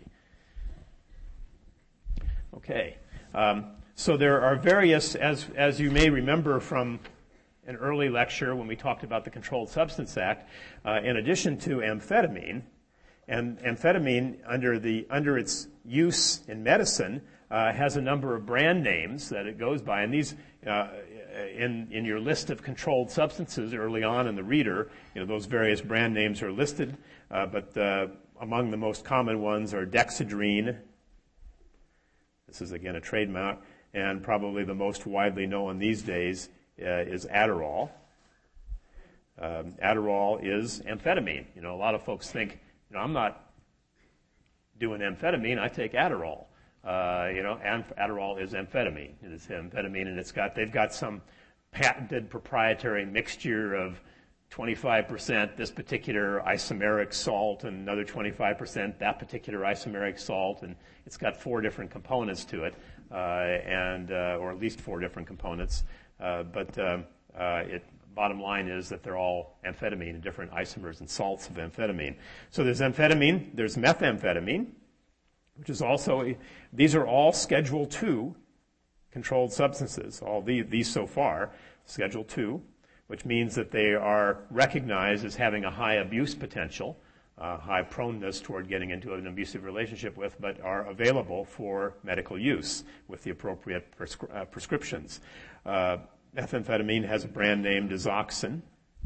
Okay, um, so there are various, as as you may remember from an early lecture when we talked about the Controlled Substance Act, uh, in addition to amphetamine. And amphetamine, under the under its use in medicine, uh, has a number of brand names that it goes by. And these, uh, in in your list of controlled substances early on in the reader, you know those various brand names are listed. Uh, but uh, among the most common ones are Dexedrine. This is again a trademark, and probably the most widely known these days uh, is Adderall. Um, Adderall is amphetamine. You know, a lot of folks think, you know, I'm not doing amphetamine, I take Adderall. Uh, you know, and Adderall is amphetamine. It is amphetamine, and it's got, they've got some patented proprietary mixture of twenty-five percent this particular isomeric salt and another twenty-five percent that particular isomeric salt, and it's got four different components to it, uh, and uh, or at least four different components. Uh, but um, uh, it bottom line is that they're all amphetamine and different isomers and salts of amphetamine. So there's amphetamine, there's methamphetamine, which is also, these are all Schedule two controlled substances, all the, these so far, Schedule two, which means that they are recognized as having a high abuse potential, uh, high proneness toward getting into an abusive relationship with, but are available for medical use with the appropriate prescri- uh, prescriptions. Uh, Methamphetamine has a brand name, Desoxyn.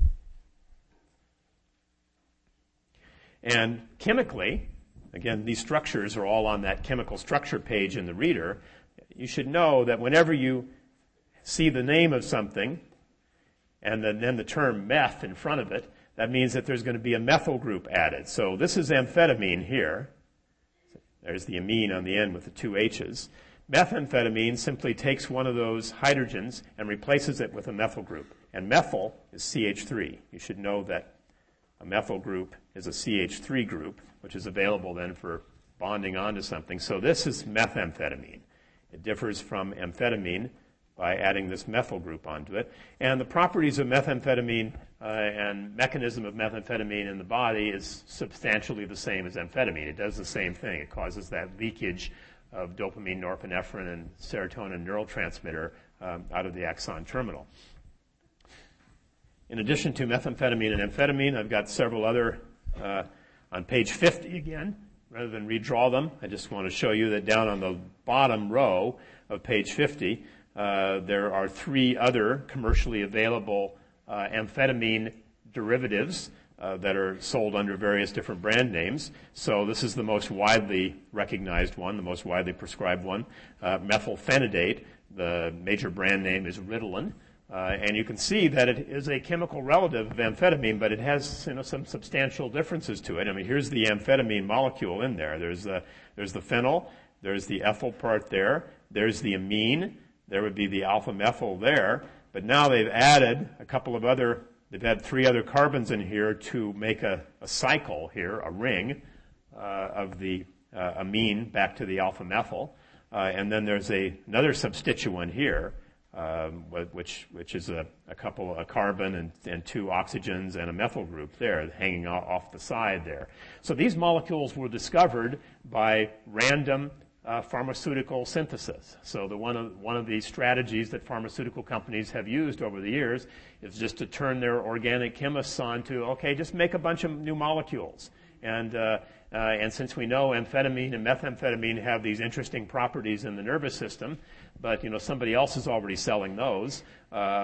And chemically, again, these structures are all on that chemical structure page in the reader. You should know that whenever you see the name of something and then, then the term meth in front of it, that means that there's going to be a methyl group added. So this is amphetamine here. There's the amine on the end with the two H's. Methamphetamine simply takes one of those hydrogens and replaces it with a methyl group. And methyl is C H three. You should know that a methyl group is a C H three group, which is available then for bonding onto something. So this is methamphetamine. It differs from amphetamine by adding this methyl group onto it. And the properties of methamphetamine uh, and mechanism of methamphetamine in the body is substantially the same as amphetamine. It does the same thing. It causes that leakage of dopamine, norepinephrine, and serotonin neurotransmitter um, out of the axon terminal. In addition to methamphetamine and amphetamine, I've got several other, uh, on page fifty again, rather than redraw them, I just want to show you that down on the bottom row of page fifty, uh, there are three other commercially available uh, amphetamine derivatives Uh, that are sold under various different brand names. So this is the most widely recognized one, the most widely prescribed one. Uh, methylphenidate, the major brand name is Ritalin. Uh, and you can see that it is a chemical relative of amphetamine, but it has, you know, some substantial differences to it. I mean, here's the amphetamine molecule in there. There's the, there's the phenyl, there's the ethyl part there, there's the amine, there would be the alpha methyl there. But now they've added a couple of other They've had three other carbons in here to make a, a cycle here, a ring uh, of the uh, amine back to the alpha methyl. Uh, and then there's a, another substituent here, um, which, which is a, a couple, a carbon and, and two oxygens and a methyl group there hanging off the side there. So these molecules were discovered by random Uh, pharmaceutical synthesis. So the one of one of the strategies that pharmaceutical companies have used over the years is just to turn their organic chemists on to, okay, just make a bunch of new molecules. And uh, uh, and since we know amphetamine and methamphetamine have these interesting properties in the nervous system, but you know somebody else is already selling those, uh,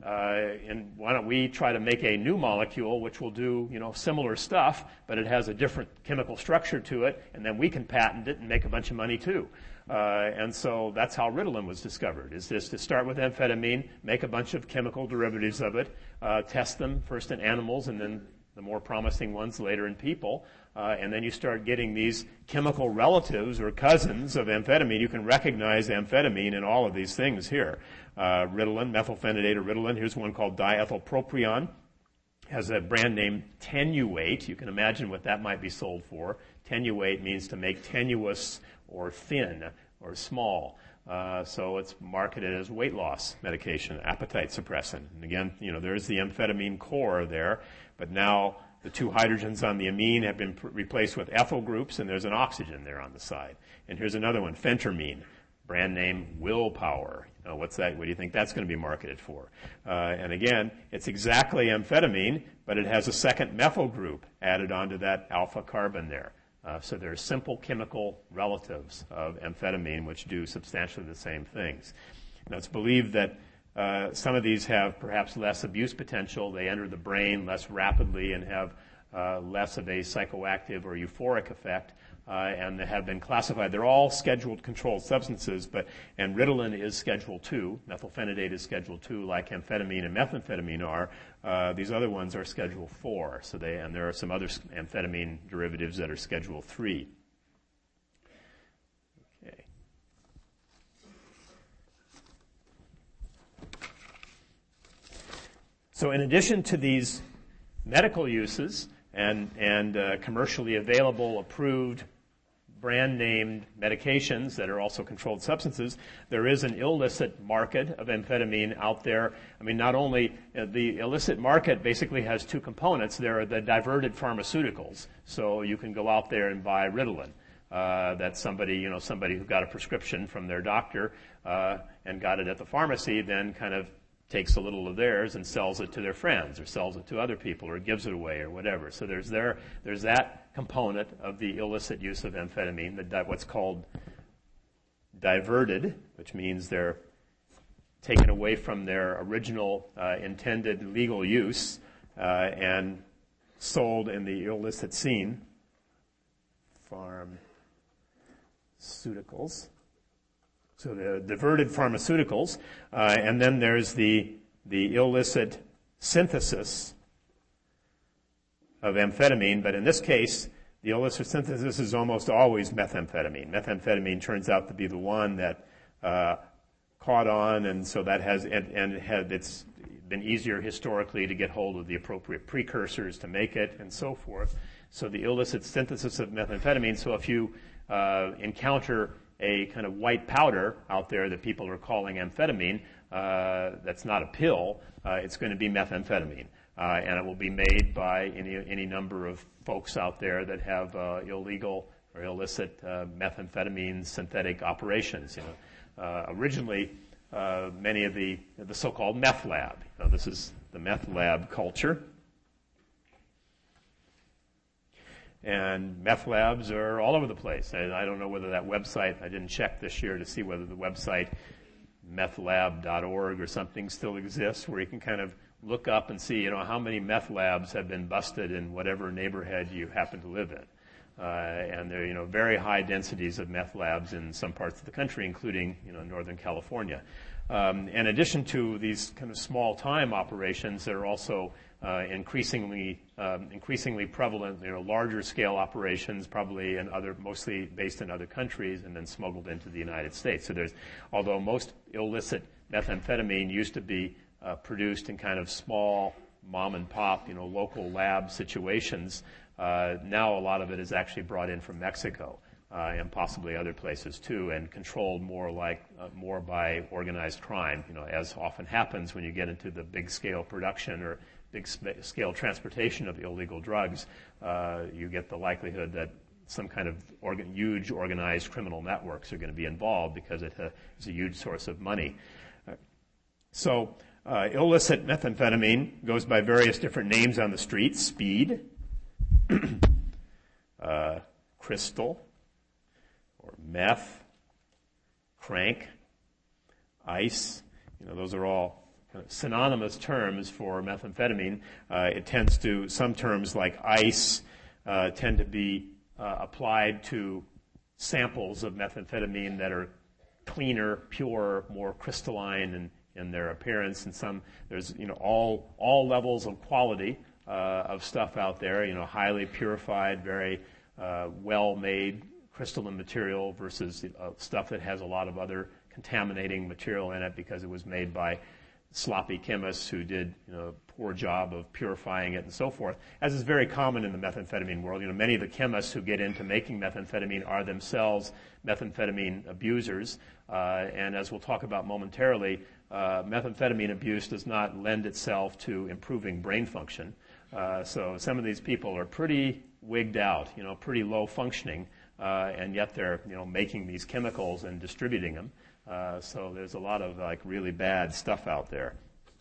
Uh, and why don't we try to make a new molecule which will do, you know, similar stuff, but it has a different chemical structure to it, and then we can patent it and make a bunch of money too. Uh, and so that's how Ritalin was discovered, is this to start with amphetamine, make a bunch of chemical derivatives of it, uh, test them first in animals and then the more promising ones later in people, uh, and then you start getting these chemical relatives or cousins of amphetamine. You can recognize amphetamine in all of these things here. Uh, Ritalin, methylphenidate or Ritalin. Here's one called diethylpropion. Has a brand name Tenuate. You can imagine what that might be sold for. Tenuate means to make tenuous or thin or small. Uh, so it's marketed as weight loss medication, appetite suppressant. And again, you know, there's the amphetamine core there, but now the two hydrogens on the amine have been pr- replaced with ethyl groups, and there's an oxygen there on the side. And here's another one, phentermine, brand name Willpower. You know, what's that? What do you think that's going to be marketed for? Uh, and again, it's exactly amphetamine, but it has a second methyl group added onto that alpha carbon there. Uh, so they're simple chemical relatives of amphetamine which do substantially the same things. Now it's believed that uh, some of these have perhaps less abuse potential. They enter the brain less rapidly and have uh, less of a psychoactive or euphoric effect, uh, and they have been classified. They're all scheduled controlled substances, but and Ritalin is Schedule two. Methylphenidate is Schedule two, like amphetamine and methamphetamine are. Uh, these other ones are Schedule four, so they and there are some other amphetamine derivatives that are Schedule three. Okay. So in addition to these medical uses and and uh, commercially available, approved, brand-named medications that are also controlled substances, there is an illicit market of amphetamine out there. I mean, not only uh, the illicit market basically has two components. There are the diverted pharmaceuticals. So you can go out there and buy Ritalin. Uh, that somebody, you know, somebody who got a prescription from their doctor uh, and got it at the pharmacy then kind of takes a little of theirs and sells it to their friends or sells it to other people or gives it away or whatever. So there's there there's that component of the illicit use of amphetamine, the di- what's called diverted, which means they're taken away from their original uh, intended legal use uh, and sold in the illicit scene. Pharmaceuticals. So the diverted pharmaceuticals, uh, and then there's the the illicit synthesis of amphetamine, but in this case, the illicit synthesis is almost always methamphetamine. Methamphetamine turns out to be the one that uh, caught on, and so that has and, and had, it's been easier historically to get hold of the appropriate precursors to make it, and so forth. So the illicit synthesis of methamphetamine. So if you uh, encounter a kind of white powder out there that people are calling amphetamine, uh, that's not a pill, uh, it's going to be methamphetamine. Uh, and it will be made by any, any number of folks out there that have uh, illegal or illicit uh, methamphetamine synthetic operations. You know, uh, originally, uh, many of the the so-called meth lab. You know, this is the meth lab culture. And meth labs are all over the place. I, I don't know whether that website, I didn't check this year to see whether the website meth lab dot org or something still exists, where you can kind of look up and see, you know, how many meth labs have been busted in whatever neighborhood you happen to live in. Uh, and there are, you know, very high densities of meth labs in some parts of the country, including, you know, Northern California. Um, in addition to these kind of small-time operations, there are also uh, increasingly um, increasingly prevalent, you know, larger-scale operations, probably in other, mostly based in other countries, and then smuggled into the United States. So there's, although most illicit methamphetamine used to be uh, produced in kind of small mom-and-pop, you know, local lab situations, uh, now a lot of it is actually brought in from Mexico. Uh, and possibly other places too, and controlled more like uh, more by organized crime. You know, as often happens when you get into the big-scale production or big-scale transportation of illegal drugs, uh, you get the likelihood that some kind of organ- huge organized criminal networks are going to be involved because it uh, is a huge source of money. Uh, so, uh, illicit methamphetamine goes by various different names on the street: speed, uh, crystal, or meth, crank, ice. You know, those are all synonymous terms for methamphetamine. Uh, it tends to, some terms like ice uh, tend to be uh, applied to samples of methamphetamine that are cleaner, purer, more crystalline in, in their appearance. And some, there's, you know, all, all levels of quality uh, of stuff out there, you know, highly purified, very uh, well-made crystalline material versus uh, stuff that has a lot of other contaminating material in it because it was made by sloppy chemists who did, you know, a poor job of purifying it and so forth, as is very common in the methamphetamine world. You know, many of the chemists who get into making methamphetamine are themselves methamphetamine abusers, uh, and as we'll talk about momentarily, uh, methamphetamine abuse does not lend itself to improving brain function. Uh, so some of these people are pretty wigged out, you know, pretty low functioning, uh, and yet they're, you know, making these chemicals and distributing them. Uh, so there's a lot of like really bad stuff out there.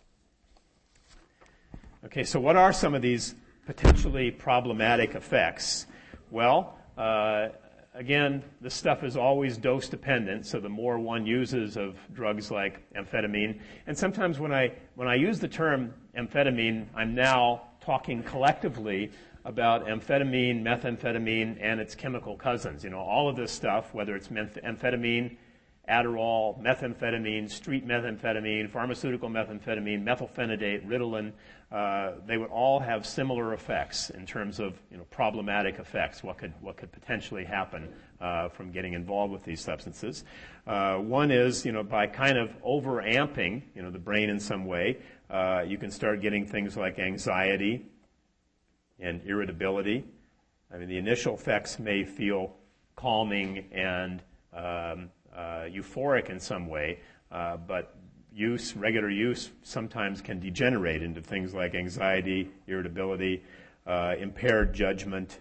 Okay, so what are some of these potentially problematic effects? Well, uh, again, this stuff is always dose dependent, so the more one uses of drugs like amphetamine, and sometimes when I when I use the term amphetamine, I'm now talking collectively about amphetamine, methamphetamine, and its chemical cousins. You know, all of this stuff, whether it's amphetamine, Adderall, methamphetamine, street methamphetamine, pharmaceutical methamphetamine, methylphenidate, Ritalin, uh, they would all have similar effects in terms of, you know, problematic effects, what could what could potentially happen uh, from getting involved with these substances. Uh, one is, you know, by kind of over-amping, you know, the brain in some way, uh, you can start getting things like anxiety and irritability. I mean, the initial effects may feel calming and um, Uh, euphoric in some way, uh, but use, regular use, sometimes can degenerate into things like anxiety, irritability, uh, impaired judgment.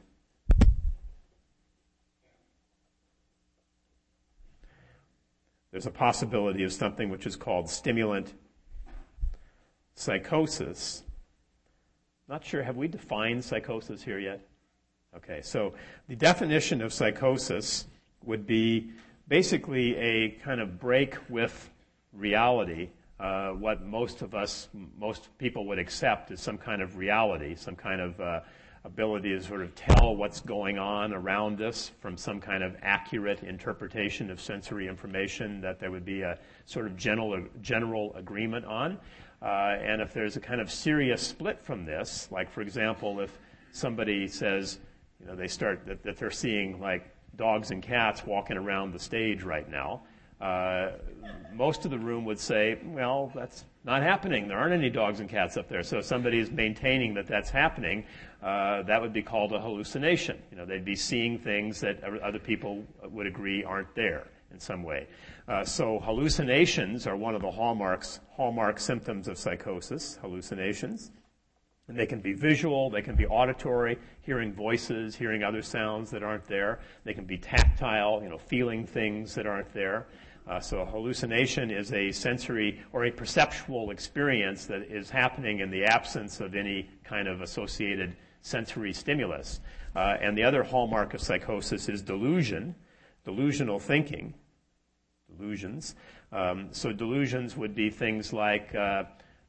There's a possibility of something which is called stimulant psychosis. Not sure, have we defined psychosis here yet? Okay, so the definition of psychosis would be basically a kind of break with reality, uh, what most of us, most people would accept as some kind of reality, some kind of uh, ability to sort of tell what's going on around us from some kind of accurate interpretation of sensory information that there would be a sort of general, general agreement on. Uh, and if there's a kind of serious split from this, like, for example, if somebody says, you know, they start, that, that they're seeing, like, dogs and cats walking around the stage right now, uh, most of the room would say, well, that's not happening. There aren't any dogs and cats up there. So if somebody is maintaining that that's happening, uh, that would be called a hallucination. You know, they'd be seeing things that other people would agree aren't there in some way. Uh, so hallucinations are one of the hallmarks, hallmark symptoms of psychosis, hallucinations. And they can be visual, they can be auditory, hearing voices, hearing other sounds that aren't there. They can be tactile, you know, feeling things that aren't there. Uh, so a hallucination is a sensory or a perceptual experience that is happening in the absence of any kind of associated sensory stimulus. Uh, and the other hallmark of psychosis is delusion, delusional thinking, delusions. Um, so delusions would be things like uh,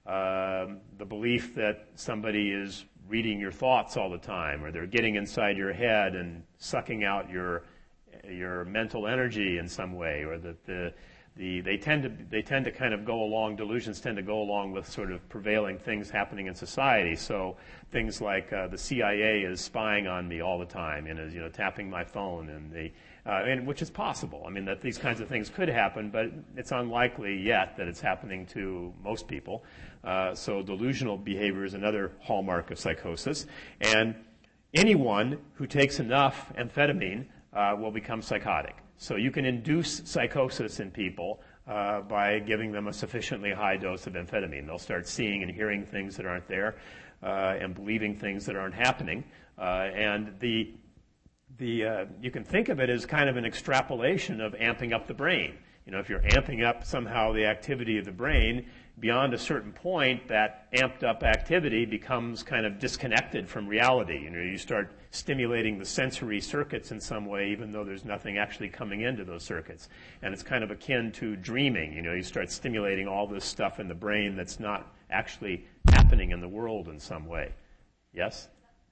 Uh, the belief that somebody is reading your thoughts all the time, or they're getting inside your head and sucking out your your mental energy in some way, or that the the they tend to they tend to kind of go along. Delusions tend to go along with sort of prevailing things happening in society. So things like uh, the C I A is spying on me all the time and is, you know, tapping my phone, and the uh, and which is possible. I mean, that these kinds of things could happen, but it's unlikely yet that it's happening to most people. Uh, so delusional behavior is another hallmark of psychosis. And anyone who takes enough amphetamine uh, will become psychotic. So you can induce psychosis in people uh, by giving them a sufficiently high dose of amphetamine. They'll start seeing and hearing things that aren't there uh, and believing things that aren't happening. Uh, and the the uh, you can think of it as kind of an extrapolation of amping up the brain. You know, if you're amping up somehow the activity of the brain, beyond a certain point, that amped up activity becomes kind of disconnected from reality. You know, you start stimulating the sensory circuits in some way, even though there's nothing actually coming into those circuits. And it's kind of akin to dreaming. You know, you start stimulating all this stuff in the brain that's not actually happening in the world in some way. Yes?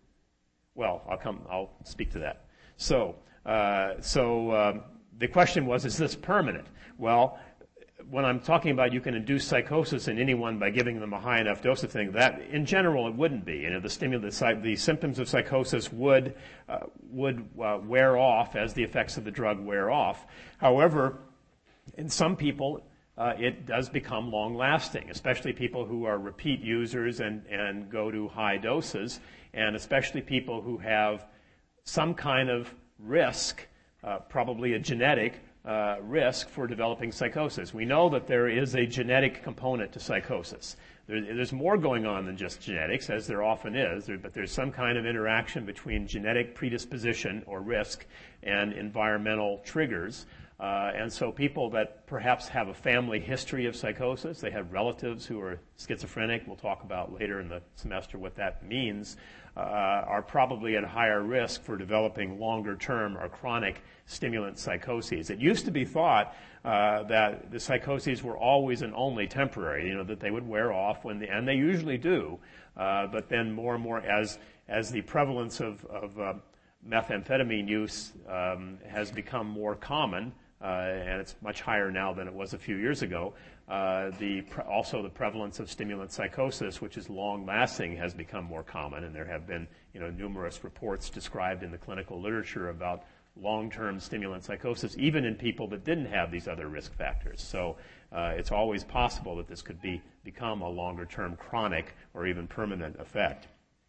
Well, I'll come, I'll speak to that. So, uh, so, um, the question was, is this permanent? Well, when I'm talking about you can induce psychosis in anyone by giving them a high enough dose of things, that in general it wouldn't be. You know, the stimulus, the symptoms of psychosis would uh, would uh, wear off as the effects of the drug wear off. However, in some people, uh, it does become long-lasting, especially people who are repeat users and and go to high doses, and especially people who have some kind of risk, uh, probably a genetic Uh, risk for developing psychosis. We know that there is a genetic component to psychosis. There, there's more going on than just genetics, as there often is, there, but there's some kind of interaction between genetic predisposition or risk and environmental triggers. Uh, and so people that perhaps have a family history of psychosis, they have relatives who are schizophrenic, we'll talk about later in the semester what that means, uh, are probably at higher risk for developing longer-term or chronic stimulant psychoses. It used to be thought uh, that the psychoses were always and only temporary, you know, that they would wear off when, the, and they usually do, uh, but then more and more as as the prevalence of, of uh, methamphetamine use um, has become more common, uh, and it's much higher now than it was a few years ago. Uh, the pre- also the prevalence of stimulant psychosis, which is long-lasting, has become more common, and there have been, you know, numerous reports described in the clinical literature about long-term stimulant psychosis, even in people that didn't have these other risk factors. So uh, it's always possible that this could be become a longer-term chronic or even permanent effect.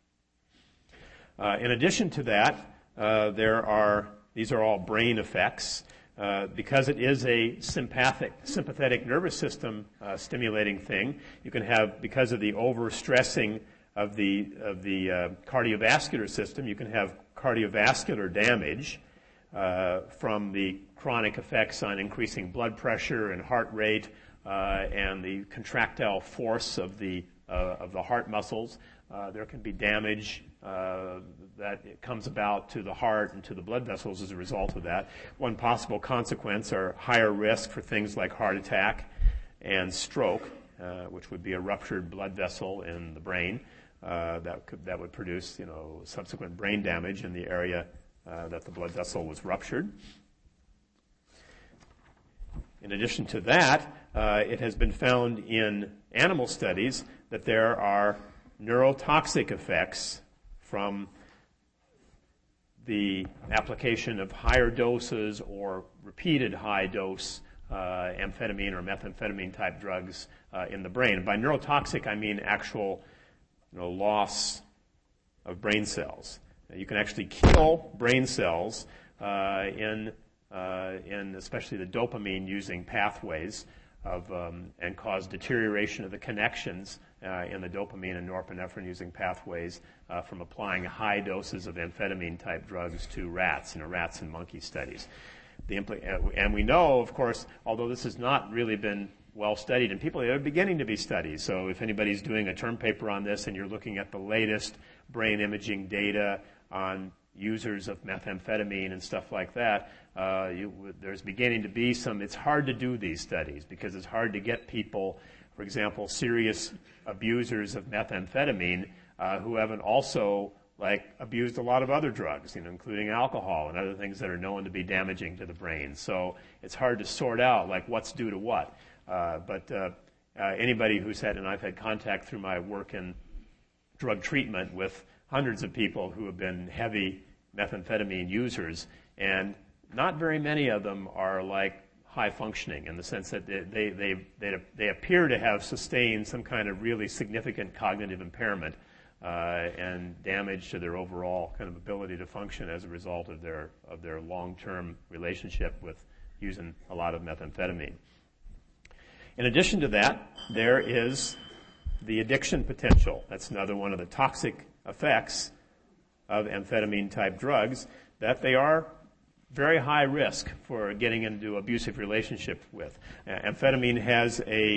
Uh, in addition to that, uh, there are these are all brain effects. Uh, because it is a sympathetic, sympathetic nervous system uh, stimulating thing, you can have, because of the overstressing of the of the uh, cardiovascular system, you can have cardiovascular damage uh, from the chronic effects on increasing blood pressure and heart rate uh, and the contractile force of the uh, of the heart muscles. Uh, there can be damage uh, that it comes about to the heart and to the blood vessels as a result of that. One possible consequence are higher risk for things like heart attack and stroke, uh, which would be a ruptured blood vessel in the brain uh, that could, that would produce, you know, subsequent brain damage in the area uh, that the blood vessel was ruptured. In addition to that, uh, it has been found in animal studies that there are neurotoxic effects from the application of higher doses or repeated high dose uh, amphetamine or methamphetamine type drugs uh, in the brain. And by neurotoxic, I mean actual, you know, loss of brain cells. You can actually kill brain cells uh, in uh, in especially the dopamine using pathways of um, and cause deterioration of the connections uh, in the dopamine and norepinephrine using pathways uh, from applying high doses of amphetamine type drugs to rats, you know, rats and monkey studies. The impl- and we know, of course, although this has not really been well studied, and people are beginning to be studied. So if anybody's doing a term paper on this and you're looking at the latest brain imaging data on users of methamphetamine and stuff like that, uh, you, there's beginning to be some, it's hard to do these studies because it's hard to get people, for example, serious abusers of methamphetamine uh, who haven't also like abused a lot of other drugs, you know, including alcohol and other things that are known to be damaging to the brain. So it's hard to sort out like what's due to what. Uh, but uh, uh, anybody who's had, and I've had contact through my work in drug treatment with hundreds of people who have been heavy methamphetamine users, and not very many of them are like high functioning in the sense that they they they they, they appear to have sustained some kind of really significant cognitive impairment uh, and damage to their overall kind of ability to function as a result of their of their long-term relationship with using a lot of methamphetamine. In addition to that, there is the addiction potential. That's another one of the toxic effects of amphetamine-type drugs, that they are very high risk for getting into abusive relationship with. Uh, amphetamine has a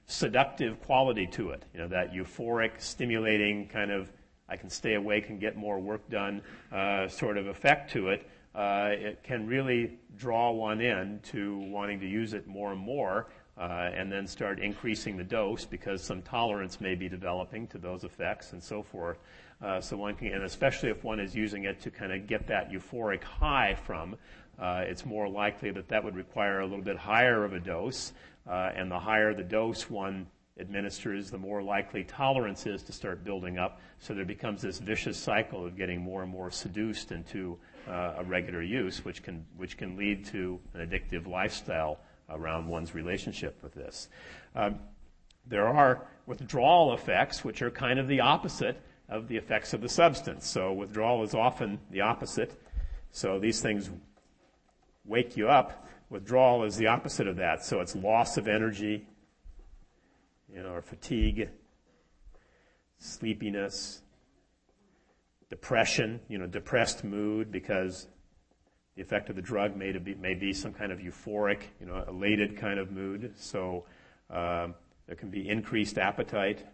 seductive quality to it, you know, that euphoric, stimulating kind of I can stay awake and get more work done uh, sort of effect to it. Uh, it can really draw one in to wanting to use it more and more, uh, and then start increasing the dose because some tolerance may be developing to those effects and so forth. Uh, so one can, and especially if one is using it to kind of get that euphoric high from, uh, it's more likely that that would require a little bit higher of a dose, uh, and the higher the dose one administers, the more likely tolerance is to start building up. So there becomes this vicious cycle of getting more and more seduced into uh, a regular use, which can which can lead to an addictive lifestyle around one's relationship with this. Um, there are withdrawal effects, which are kind of the opposite of the effects of the substance. So withdrawal is often the opposite. So these things wake you up. Withdrawal is the opposite of that. So it's loss of energy, you know, or fatigue, sleepiness, depression, you know, depressed mood because the effect of the drug may be, may be some kind of euphoric, you know, elated kind of mood. So um, there can be increased appetite.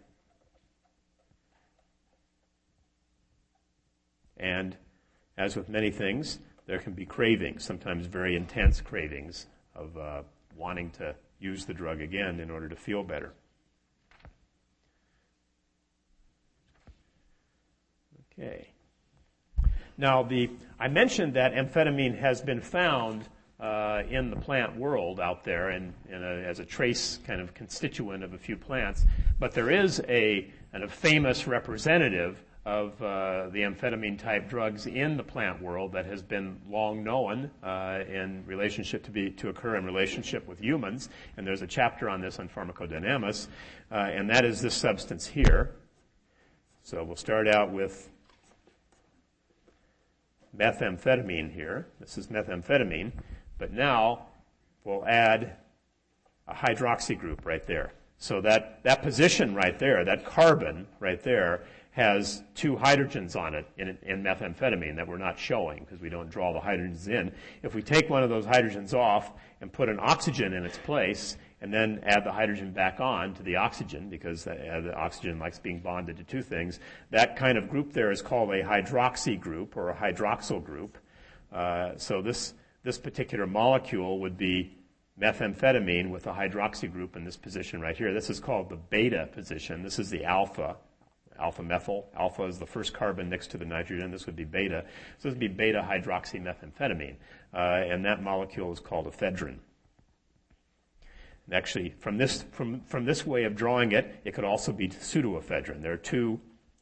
And as with many things, there can be cravings, sometimes very intense cravings of uh, wanting to use the drug again in order to feel better. Okay. Now, the I mentioned that amphetamine has been found uh, in the plant world out there and in a, as a trace kind of constituent of a few plants, but there is a, a famous representative of uh, the amphetamine-type drugs in the plant world that has been long known uh, in relationship to be to occur in relationship with humans, and there's a chapter on this on pharmacodynamics, uh, and that is this substance here. So we'll start out with methamphetamine here. This is methamphetamine, but now we'll add a hydroxy group right there. So that, that position right there, that carbon right there, has two hydrogens on it in, in methamphetamine that we're not showing because we don't draw the hydrogens in. If we take one of those hydrogens off and put an oxygen in its place and then add the hydrogen back on to the oxygen because the, uh, the oxygen likes being bonded to two things, that kind of group there is called a hydroxy group or a hydroxyl group. Uh, so this, this particular molecule would be methamphetamine with a hydroxy group in this position right here. This is called the beta position. This is the alpha. Alpha methyl. Alpha is the first carbon next to the nitrogen. This would be beta. So this would be beta hydroxymethamphetamine. Uh, and that molecule is called ephedrine. And actually, from this, from, from this way of drawing it, it could also be pseudoephedrine. There are two.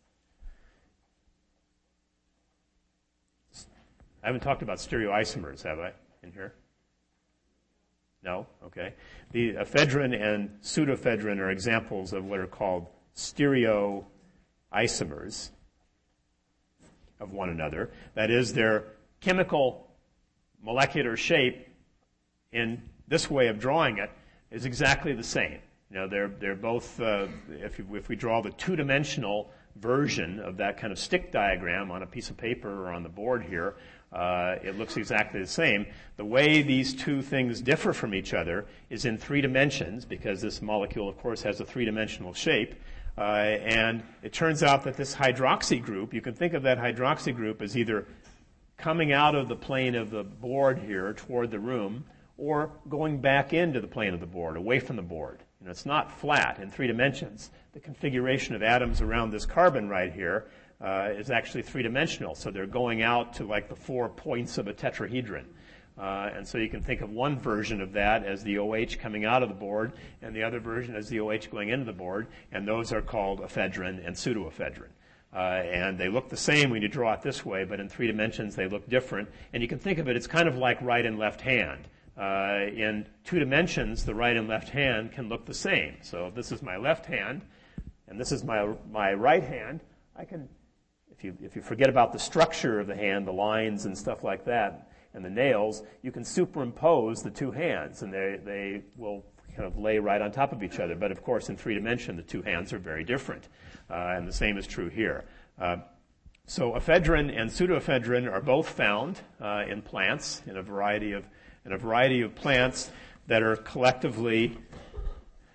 I haven't talked about stereoisomers, have I, in here? No? Okay. The ephedrine and pseudoephedrine are examples of what are called stereo isomers of one another. That is, their chemical molecular shape in this way of drawing it is exactly the same. You know, they're they're both. Uh, if you, if we draw the two-dimensional version of that kind of stick diagram on a piece of paper or on the board here, uh, it looks exactly the same. The way these two things differ from each other is in three dimensions, because this molecule, of course, has a three-dimensional shape. Uh, and it turns out that this hydroxy group, you can think of that hydroxy group as either coming out of the plane of the board here toward the room or going back into the plane of the board, away from the board. You know, it's not flat in three dimensions. The configuration of atoms around this carbon right here uh, is actually three-dimensional. So they're going out to like the four points of a tetrahedron. Uh, and so you can think of one version of that as the OH coming out of the board, and the other version as the OH going into the board, and those are called ephedrine and pseudoephedrine. Uh, and they look the same when you draw it this way, but in three dimensions they look different. And you can think of it, it's kind of like right and left hand. Uh, in two dimensions, the right and left hand can look the same. So if this is my left hand, and this is my my right hand, I can, if you if you forget about the structure of the hand, the lines and stuff like that, and the nails, you can superimpose the two hands, and they, they will kind of lay right on top of each other. But of course, in three dimension, the two hands are very different, uh, and the same is true here. Uh, so ephedrine and pseudoephedrine are both found uh, in plants in a variety of in a variety of plants that are collectively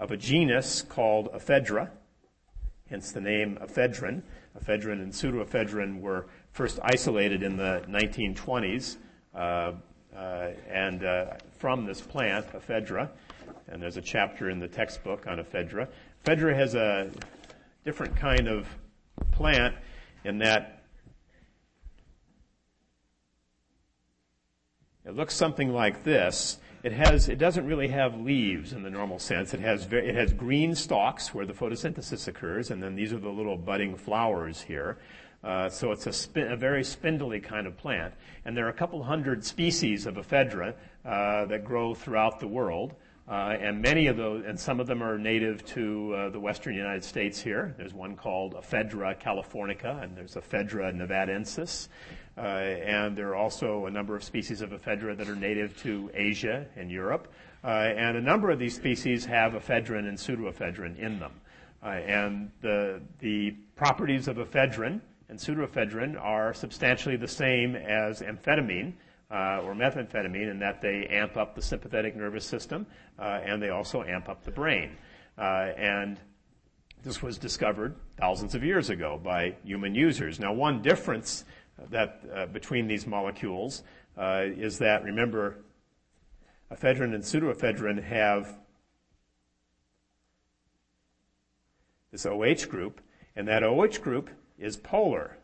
of a genus called ephedra, hence the name ephedrine. Ephedrine and pseudoephedrine were first isolated in the nineteen twenties uh, uh, and uh, from this plant, ephedra, and there's a chapter in the textbook on ephedra. Ephedra has a different kind of plant in that it looks something like this. It has, it doesn't really have leaves in the normal sense. It has, very, it has green stalks where the photosynthesis occurs, and then these are the little budding flowers here. Uh, so it's a, spin, a very spindly kind of plant. And there are a couple hundred species of ephedra uh, that grow throughout the world. Uh, and many of those, and some of them are native to uh, the western United States here. There's one called Ephedra californica, and there's Ephedra nevadensis. Uh, and there are also a number of species of ephedra that are native to Asia and Europe. Uh, and a number of these species have ephedrine and pseudoephedrine in them. Uh, and the, the properties of ephedrine and pseudoephedrine are substantially the same as amphetamine uh, or methamphetamine in that they amp up the sympathetic nervous system uh, and they also amp up the brain. Uh, and this was discovered thousands of years ago by human users. Now, one difference that uh, between these molecules uh, is that, remember, ephedrine and pseudoephedrine have this OH group, and that OH group is polar.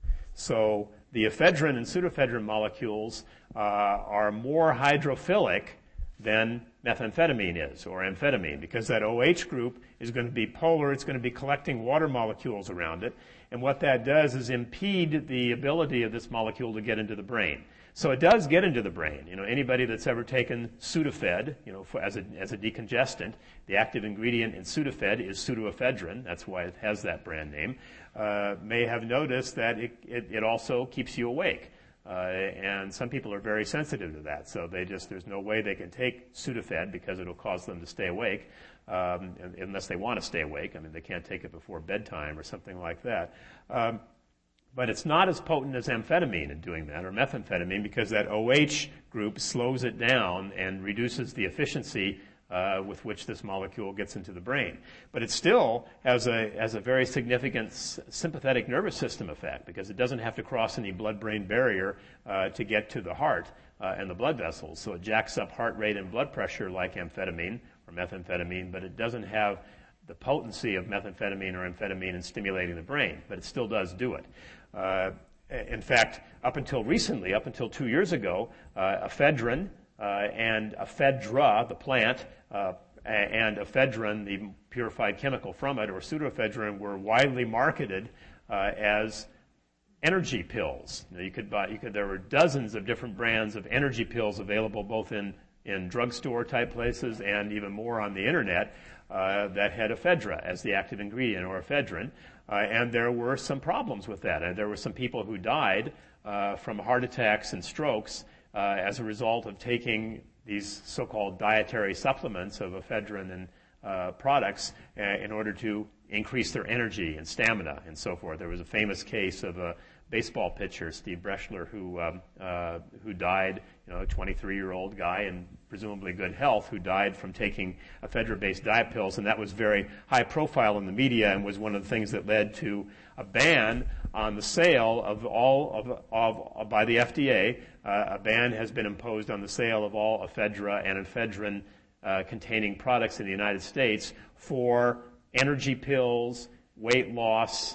So the ephedrine and pseudoephedrine molecules uh, are more hydrophilic than methamphetamine is, or amphetamine, because that OH group is going to be polar. It's going to be collecting water molecules around it. And what that does is impede the ability of this molecule to get into the brain. So it does get into the brain. You know, anybody that's ever taken Sudafed, you know, for, as a as a decongestant, the active ingredient in Sudafed is pseudoephedrine. That's why it has that brand name. Uh, may have noticed that it, it, it also keeps you awake. Uh, and some people are very sensitive to that. So they just, there's no way they can take Sudafed because it'll cause them to stay awake. Um, unless they want to stay awake. I mean, they can't take it before bedtime or something like that. Um, but it's not as potent as amphetamine in doing that, or methamphetamine, because that OH group slows it down and reduces the efficiency uh, with which this molecule gets into the brain. But it still has a, has a very significant s- sympathetic nervous system effect, because it doesn't have to cross any blood-brain barrier uh, to get to the heart uh, and the blood vessels. So it jacks up heart rate and blood pressure like amphetamine, or methamphetamine, but it doesn't have the potency of methamphetamine or amphetamine in stimulating the brain, but it still does do it. Uh, in fact, up until recently, up until two years ago, uh, ephedrine uh, and ephedra, the plant, uh, and ephedrine, the purified chemical from it, or pseudoephedrine, were widely marketed uh, as energy pills. You know, you could buy, you could, there were dozens of different brands of energy pills available both in in drugstore type places and even more on the internet uh, that had ephedra as the active ingredient, or ephedrine. Uh, and there were some problems with that. And there were some people who died uh, from heart attacks and strokes uh, as a result of taking these so-called dietary supplements of ephedrine and uh, products uh, in order to increase their energy and stamina and so forth. There was a famous case of a baseball pitcher, Steve Breschler, who um, uh, who died, you know, a twenty-three-year-old guy in presumably good health, who died from taking ephedra-based diet pills, and that was very high profile in the media and was one of the things that led to a ban on the sale of all of, of, of by the F D A. Uh, a ban has been imposed on the sale of all ephedra and ephedrine uh, containing products in the United States for energy pills, weight loss,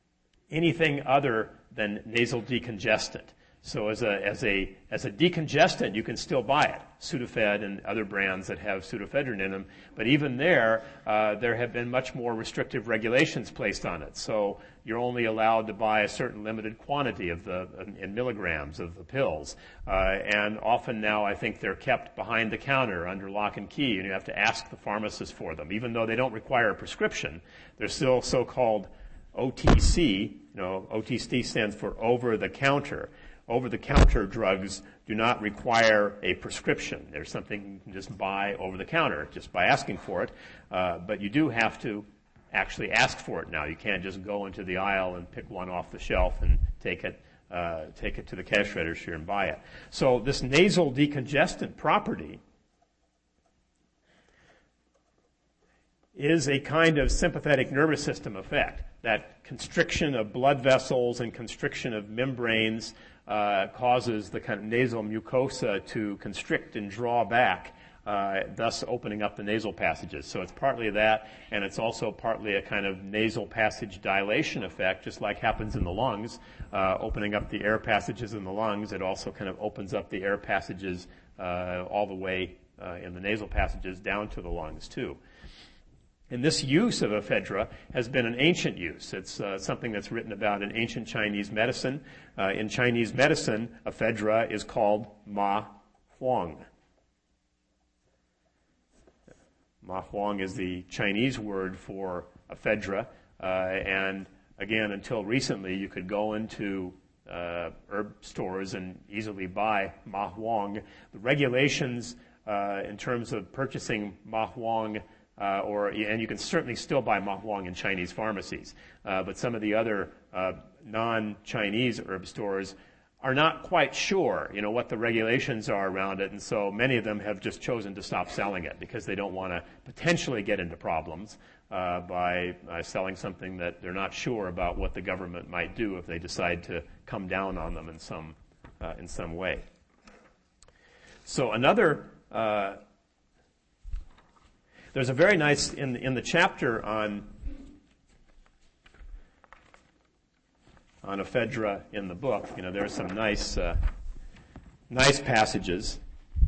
anything other than nasal decongestant. So as a as a as a decongestant, you can still buy it, Sudafed and other brands that have pseudoephedrine in them. But even there, uh, there have been much more restrictive regulations placed on it. So you're only allowed to buy a certain limited quantity of the in, in milligrams of the pills. Uh, and often now, I think they're kept behind the counter under lock and key, and you have to ask the pharmacist for them, even though they don't require a prescription. They're still so-called O T C. You know, O T C stands for over-the-counter. Over-the-counter drugs do not require a prescription. There's something you can just buy over-the-counter just by asking for it. Uh, but you do have to actually ask for it now. You can't just go into the aisle and pick one off the shelf and take it, uh, take it to the cash register and buy it. So this nasal decongestant property is a kind of sympathetic nervous system effect. That constriction of blood vessels and constriction of membranes uh, causes the kind of nasal mucosa to constrict and draw back, uh, thus opening up the nasal passages. So it's partly that, and it's also partly a kind of nasal passage dilation effect, just like happens in the lungs, uh, opening up the air passages in the lungs. It also kind of opens up the air passages uh, all the way uh, in the nasal passages down to the lungs, too. And this use of ephedra has been an ancient use. It's uh, something that's written about in ancient Chinese medicine. Uh, in Chinese medicine, ephedra is called ma huang. Ma huang is the Chinese word for ephedra. Uh, and again, until recently, you could go into uh, herb stores and easily buy ma huang. The regulations uh, in terms of purchasing ma huang Uh, or and you can certainly still buy ma huang in Chinese pharmacies, uh, but some of the other uh, non-Chinese herb stores are not quite sure, you know, what the regulations are around it, and so many of them have just chosen to stop selling it because they don't want to potentially get into problems uh, by uh, selling something that they're not sure about what the government might do if they decide to come down on them in some uh, in some way. So another. Uh, There's a very nice, in, in the chapter on, on ephedra in the book, you know, there are some nice, uh, nice passages.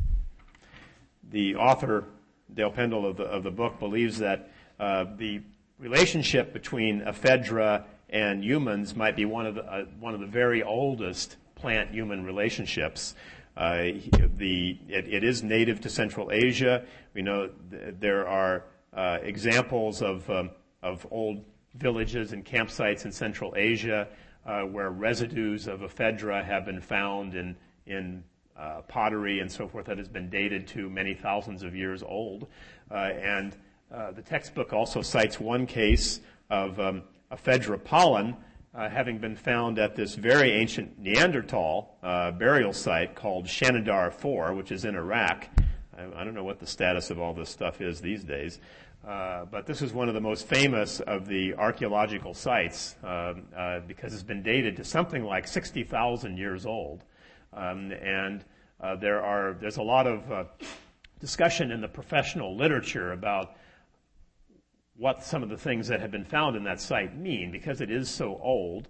The author, Dale Pendle, of the, of the book believes that uh, the relationship between ephedra and humans might be one of the, uh, one of the very oldest plant-human relationships. Uh, the it, it is native to Central Asia. We know th- there are uh, examples of um, of old villages and campsites in Central Asia uh, where residues of ephedra have been found in in uh, pottery and so forth that has been dated to many thousands of years old. Uh, and uh, the textbook also cites one case of um, ephedra pollen Uh, having been found at this very ancient Neanderthal uh, burial site called Shanidar four, which is in Iraq. I, I don't know what the status of all this stuff is these days, uh, but this is one of the most famous of the archaeological sites uh, uh, because it's been dated to something like sixty thousand years old. Um, and uh, there are there's a lot of uh, discussion in the professional literature about what some of the things that have been found in that site mean, because it is so old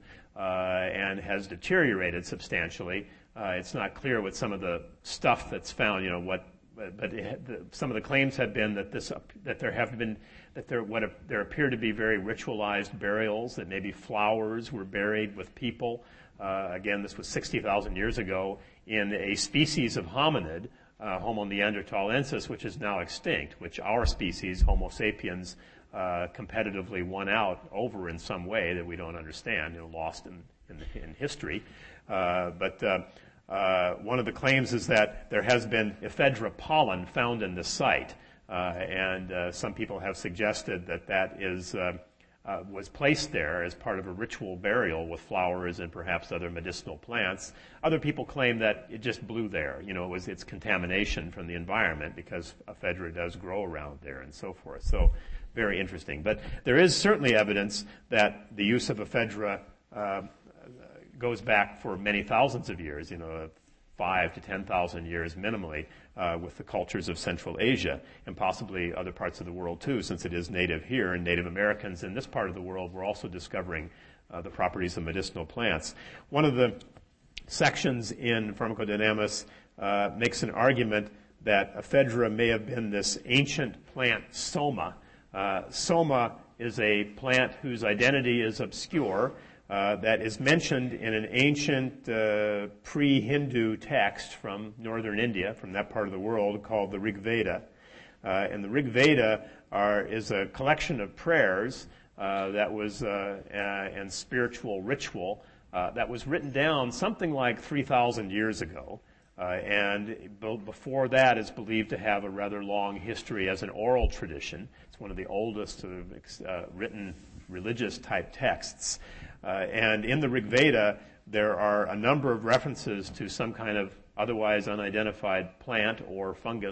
uh, and has deteriorated substantially. Uh, it's not clear what some of the stuff that's found, you know, what, but it, the, some of the claims have been that this, that there have been, that there, what, there appear to be very ritualized burials, that maybe flowers were buried with people. Uh, again, this was sixty thousand years ago in a species of hominid, uh, Homo neanderthalensis, which is now extinct, which our species, Homo sapiens, Uh, competitively won out over in some way that we don't understand, you know, lost in, in, in history. Uh, but uh, uh, one of the claims is that there has been ephedra pollen found in this site, uh, and uh, some people have suggested that that is uh, uh, was placed there as part of a ritual burial with flowers and perhaps other medicinal plants. Other people claim that it just blew there. You know, it was its contamination from the environment because ephedra does grow around there and so forth. So. Very interesting. But there is certainly evidence that the use of ephedra uh, goes back for many thousands of years, you know, five to ten thousand years minimally, uh, with the cultures of Central Asia and possibly other parts of the world too, since it is native here, and Native Americans in this part of the world were also discovering uh, the properties of medicinal plants. One of the sections in Pharmacodynamis uh, makes an argument that ephedra may have been this ancient plant soma. Uh, soma is a plant whose identity is obscure, uh, that is mentioned in an ancient uh, pre-Hindu text from northern India, from that part of the world, called the Rig Veda. Uh, and the Rig Veda are, is a collection of prayers uh, that was uh, uh, and spiritual ritual uh, that was written down something like three thousand years ago. Uh, and before that is believed to have a rather long history as an oral tradition. It's one of the oldest sort of, uh, written religious type texts. Uh, and in the Rig Veda, there are a number of references to some kind of otherwise unidentified plant or fungus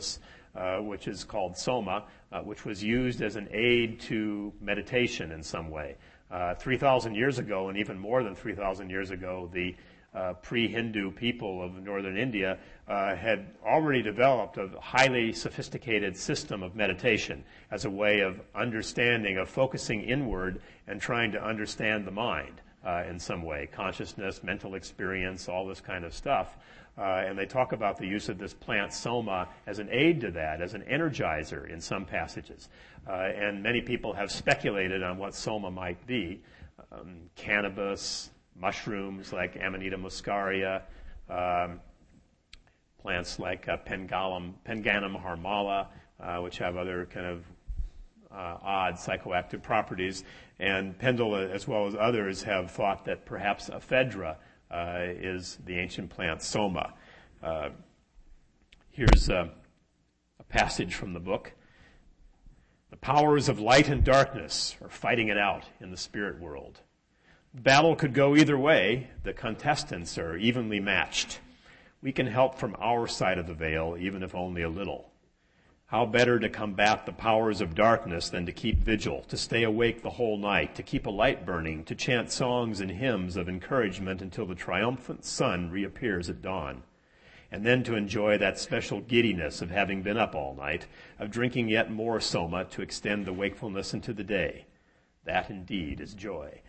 uh, which is called soma, uh, which was used as an aid to meditation in some way. Uh, three thousand years ago, and even more than three thousand years ago, the uh, pre-Hindu people of northern India uh, had already developed a highly sophisticated system of meditation as a way of understanding, of focusing inward and trying to understand the mind uh, in some way, consciousness, mental experience, all this kind of stuff. Uh, and they talk about the use of this plant soma as an aid to that, as an energizer in some passages. Uh, and many people have speculated on what soma might be. Um, cannabis, mushrooms like Amanita muscaria, um, plants like uh, Pengalum, Penganum harmala, uh, which have other kind of uh, odd psychoactive properties. And Pendle, as well as others, have thought that perhaps ephedra uh, is the ancient plant soma. Uh, here's uh, a passage from the book. The powers of light and darkness are fighting it out in the spirit world. The battle could go either way. The contestants are evenly matched. We can help from our side of the veil, even if only a little. How better to combat the powers of darkness than to keep vigil, to stay awake the whole night, to keep a light burning, to chant songs and hymns of encouragement until the triumphant sun reappears at dawn, and then to enjoy that special giddiness of having been up all night, of drinking yet more soma to extend the wakefulness into the day. That indeed is joy.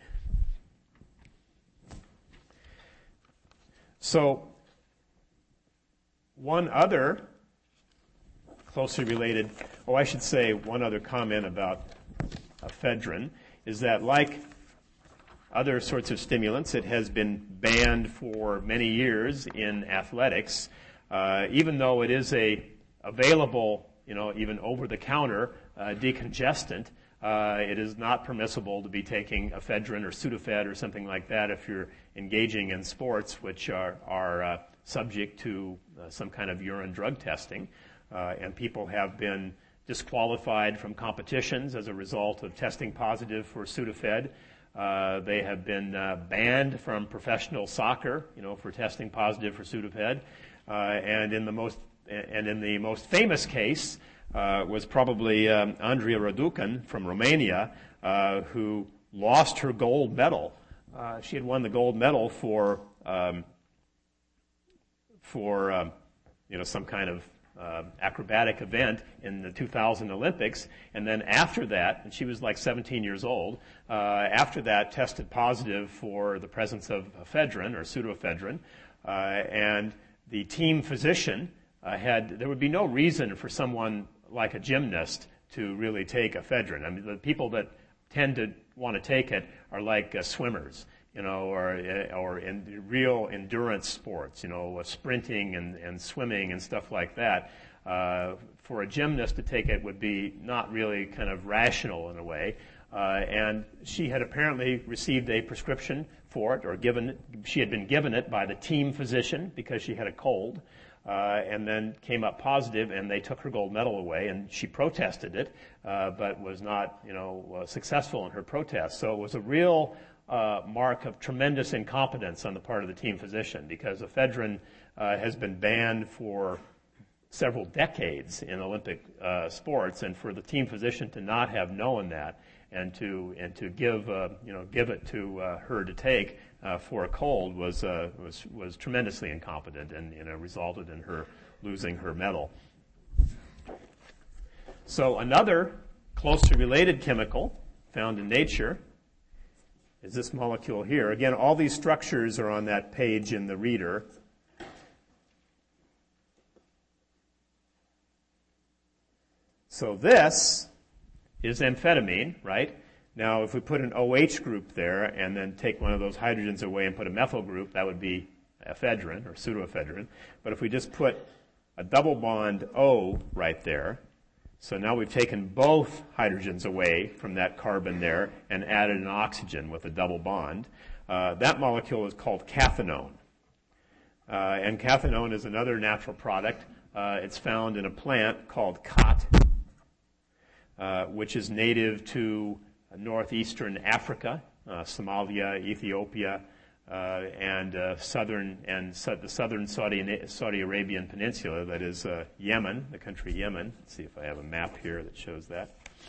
So, one other closely related, oh, I should say one other comment about ephedrine is that like other sorts of stimulants, it has been banned for many years in athletics, uh, even though it is a available, you know, even over-the-counter uh, decongestant. Uh, it is not permissible to be taking ephedrine or Sudafed or something like that if you're engaging in sports which are, are uh, subject to uh, some kind of urine drug testing. Uh, and people have been disqualified from competitions as a result of testing positive for Sudafed. Uh, they have been uh, banned from professional soccer, you know, for testing positive for Sudafed. Uh, and in the most and in the most famous case uh, was probably um, Andrea Raducan from Romania, uh, who lost her gold medal. Uh, she had won the gold medal for um, for um, you know some kind of Uh, acrobatic event in the two thousand Olympics, and then after that, and she was like seventeen years old, uh, after that tested positive for the presence of ephedrine or pseudoephedrine, uh, and the team physician uh, had, there would be no reason for someone like a gymnast to really take ephedrine. I mean, the people that tend to want to take it are like uh, swimmers, you know, or or in real endurance sports, you know, uh, sprinting and, and swimming and stuff like that. Uh, for a gymnast to take it would be not really kind of rational in a way. Uh, and she had apparently received a prescription for it, or given, she had been given it by the team physician because she had a cold, uh, and then came up positive, and they took her gold medal away, and she protested it, uh, but was not, you know, uh, successful in her protest. So it was a real Uh, mark of tremendous incompetence on the part of the team physician, because ephedrine uh, has been banned for several decades in Olympic uh, sports, and for the team physician to not have known that and to and to give uh, you know give it to uh, her to take uh, for a cold was uh, was was tremendously incompetent, and you know resulted in her losing her medal. So another closely related chemical found in nature is this molecule here. Again, all these structures are on that page in the reader. So this is amphetamine, right? Now, if we put an OH group there and then take one of those hydrogens away and put a methyl group, that would be ephedrine or pseudoephedrine. But if we just put a double bond O right there, so now we've taken both hydrogens away from that carbon there and added an oxygen with a double bond. Uh, that molecule is called cathinone. Uh, and cathinone is another natural product. Uh, it's found in a plant called khat, uh, which is native to northeastern Africa, uh, Somalia, Ethiopia, uh, and uh, southern and su- the southern Saudi Saudi Arabian peninsula, that is uh, Yemen, the country Yemen. Let's see if I have a map here that shows that.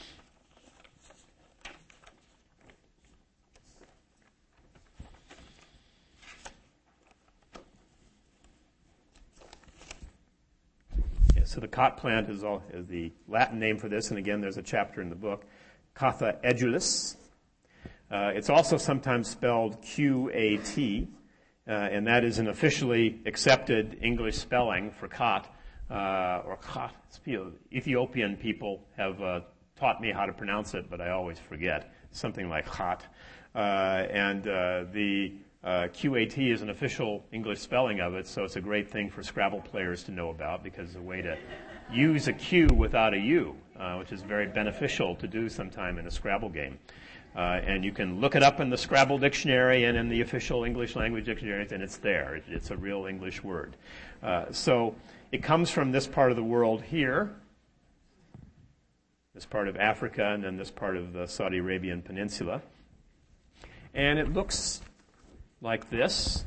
So the cot plant is, all, is the Latin name for this, and again, there's a chapter in the book, Catha edulis. Uh, it's also sometimes spelled Q A T, uh, and that is an officially accepted English spelling for cot, uh, or cot. Ethiopian people have uh, taught me how to pronounce it, but I always forget. Something like cot. Uh, and uh, the Uh, Q A T is an official English spelling of it, so it's a great thing for Scrabble players to know about because it's a way to use a Q without a U, uh, which is very beneficial to do sometime in a Scrabble game. Uh, and you can look it up in the Scrabble dictionary and in the official English language dictionaries, and it's there. It, it's a real English word. Uh, so it comes from this part of the world here, this part of Africa, and then this part of the Saudi Arabian Peninsula. And it looks like this.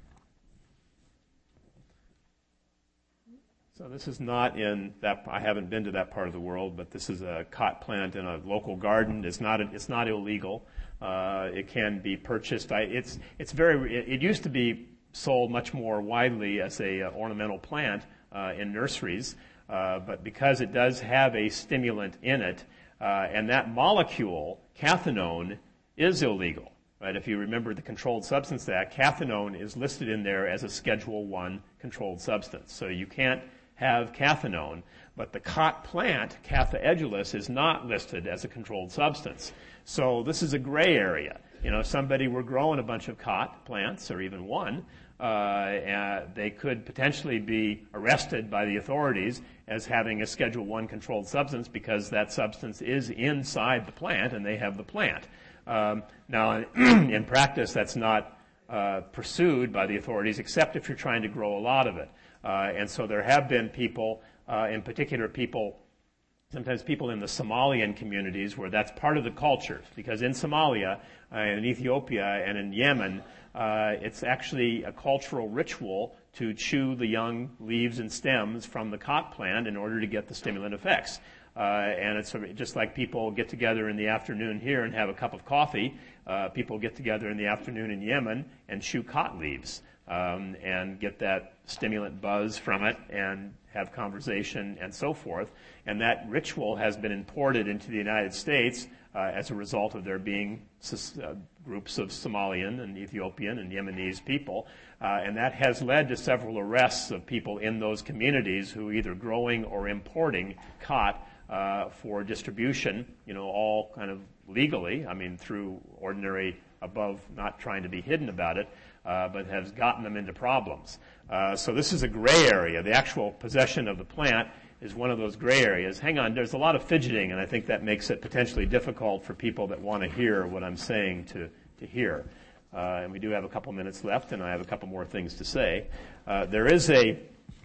So this is not in that, I haven't been to that part of the world, but this is a cot plant in a local garden. It's not, it's not illegal. Uh, it can be purchased. I, it's, it's very, it, it used to be sold much more widely as a uh, ornamental plant uh, in nurseries, uh, but because it does have a stimulant in it, uh, and that molecule, cathinone, is illegal. Right, if you remember the Controlled Substance Act, cathinone is listed in there as a Schedule one controlled substance. So you can't have cathinone, but the cot plant, Catha edulis, is not listed as a controlled substance. So this is a gray area. You know, if somebody were growing a bunch of cot plants, or even one, uh, uh, they could potentially be arrested by the authorities as having a Schedule one controlled substance because that substance is inside the plant and they have the plant. Um, now, in practice, that's not uh, pursued by the authorities, except if you're trying to grow a lot of it. Uh, and so there have been people, uh, in particular people, sometimes people in the Somalian communities where that's part of the culture. Because in Somalia, uh, in Ethiopia, and in Yemen, uh, it's actually a cultural ritual to chew the young leaves and stems from the cot plant in order to get the stimulant effects. Uh, and it's just like people get together in the afternoon here and have a cup of coffee. Uh, people get together in the afternoon in Yemen and chew cot leaves um, and get that stimulant buzz from it and have conversation and so forth. And that ritual has been imported into the United States uh, as a result of there being uh, groups of Somalian and Ethiopian and Yemenese people. Uh, and that has led to several arrests of people in those communities who are either growing or importing cot Uh, for distribution, you know, all kind of legally, I mean, through ordinary above, not trying to be hidden about it, uh, but has gotten them into problems. Uh, so this is a gray area. The actual possession of the plant is one of those gray areas. Hang on, there's a lot of fidgeting, and I think that makes it potentially difficult for people that want to hear what I'm saying to, to hear. Uh, and we do have a couple minutes left, and I have a couple more things to say. Uh, there is a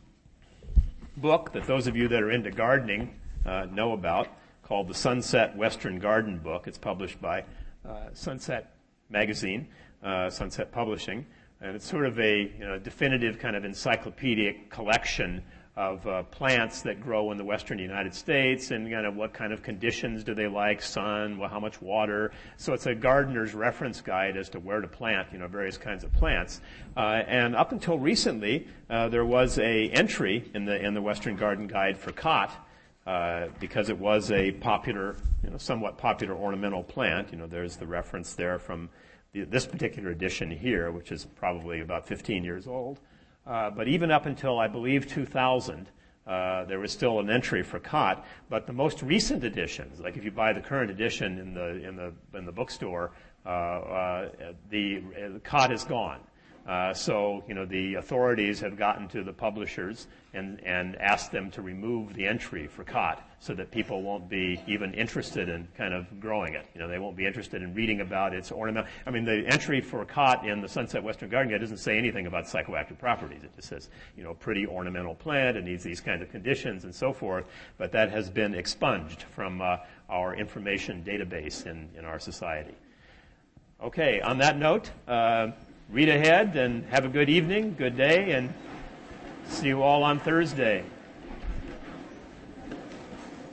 book that those of you that are into gardening Uh, know about, called the Sunset Western Garden Book. It's published by uh, Sunset Magazine, uh, Sunset Publishing, and it's sort of a you know, definitive kind of encyclopedic collection of uh, plants that grow in the western United States and kind of what kind of conditions do they like, sun, well, how much water. So it's a gardener's reference guide as to where to plant, you know, various kinds of plants. Uh, and up until recently, uh, there was a entry in the in the Western Garden Guide for cot. Uh, because it was a popular, you know, somewhat popular ornamental plant. You know, there's the reference there from the, this particular edition here, which is probably about fifteen years old. Uh, but even up until, I believe, two thousand, uh, there was still an entry for cot. But the most recent editions, like if you buy the current edition in the in the in the bookstore, uh, uh, the, the cot is gone. Uh, so, you know, the authorities have gotten to the publishers and, and asked them to remove the entry for cot so that people won't be even interested in kind of growing it. You know, they won't be interested in reading about its ornament. I mean, the entry for cot in the Sunset Western Garden Guide doesn't say anything about psychoactive properties. It just says, you know, pretty ornamental plant, it needs these kinds of conditions and so forth. But that has been expunged from uh, our information database in, in our society. Okay, on that note, uh, read ahead and have a good evening, good day, and see you all on Thursday.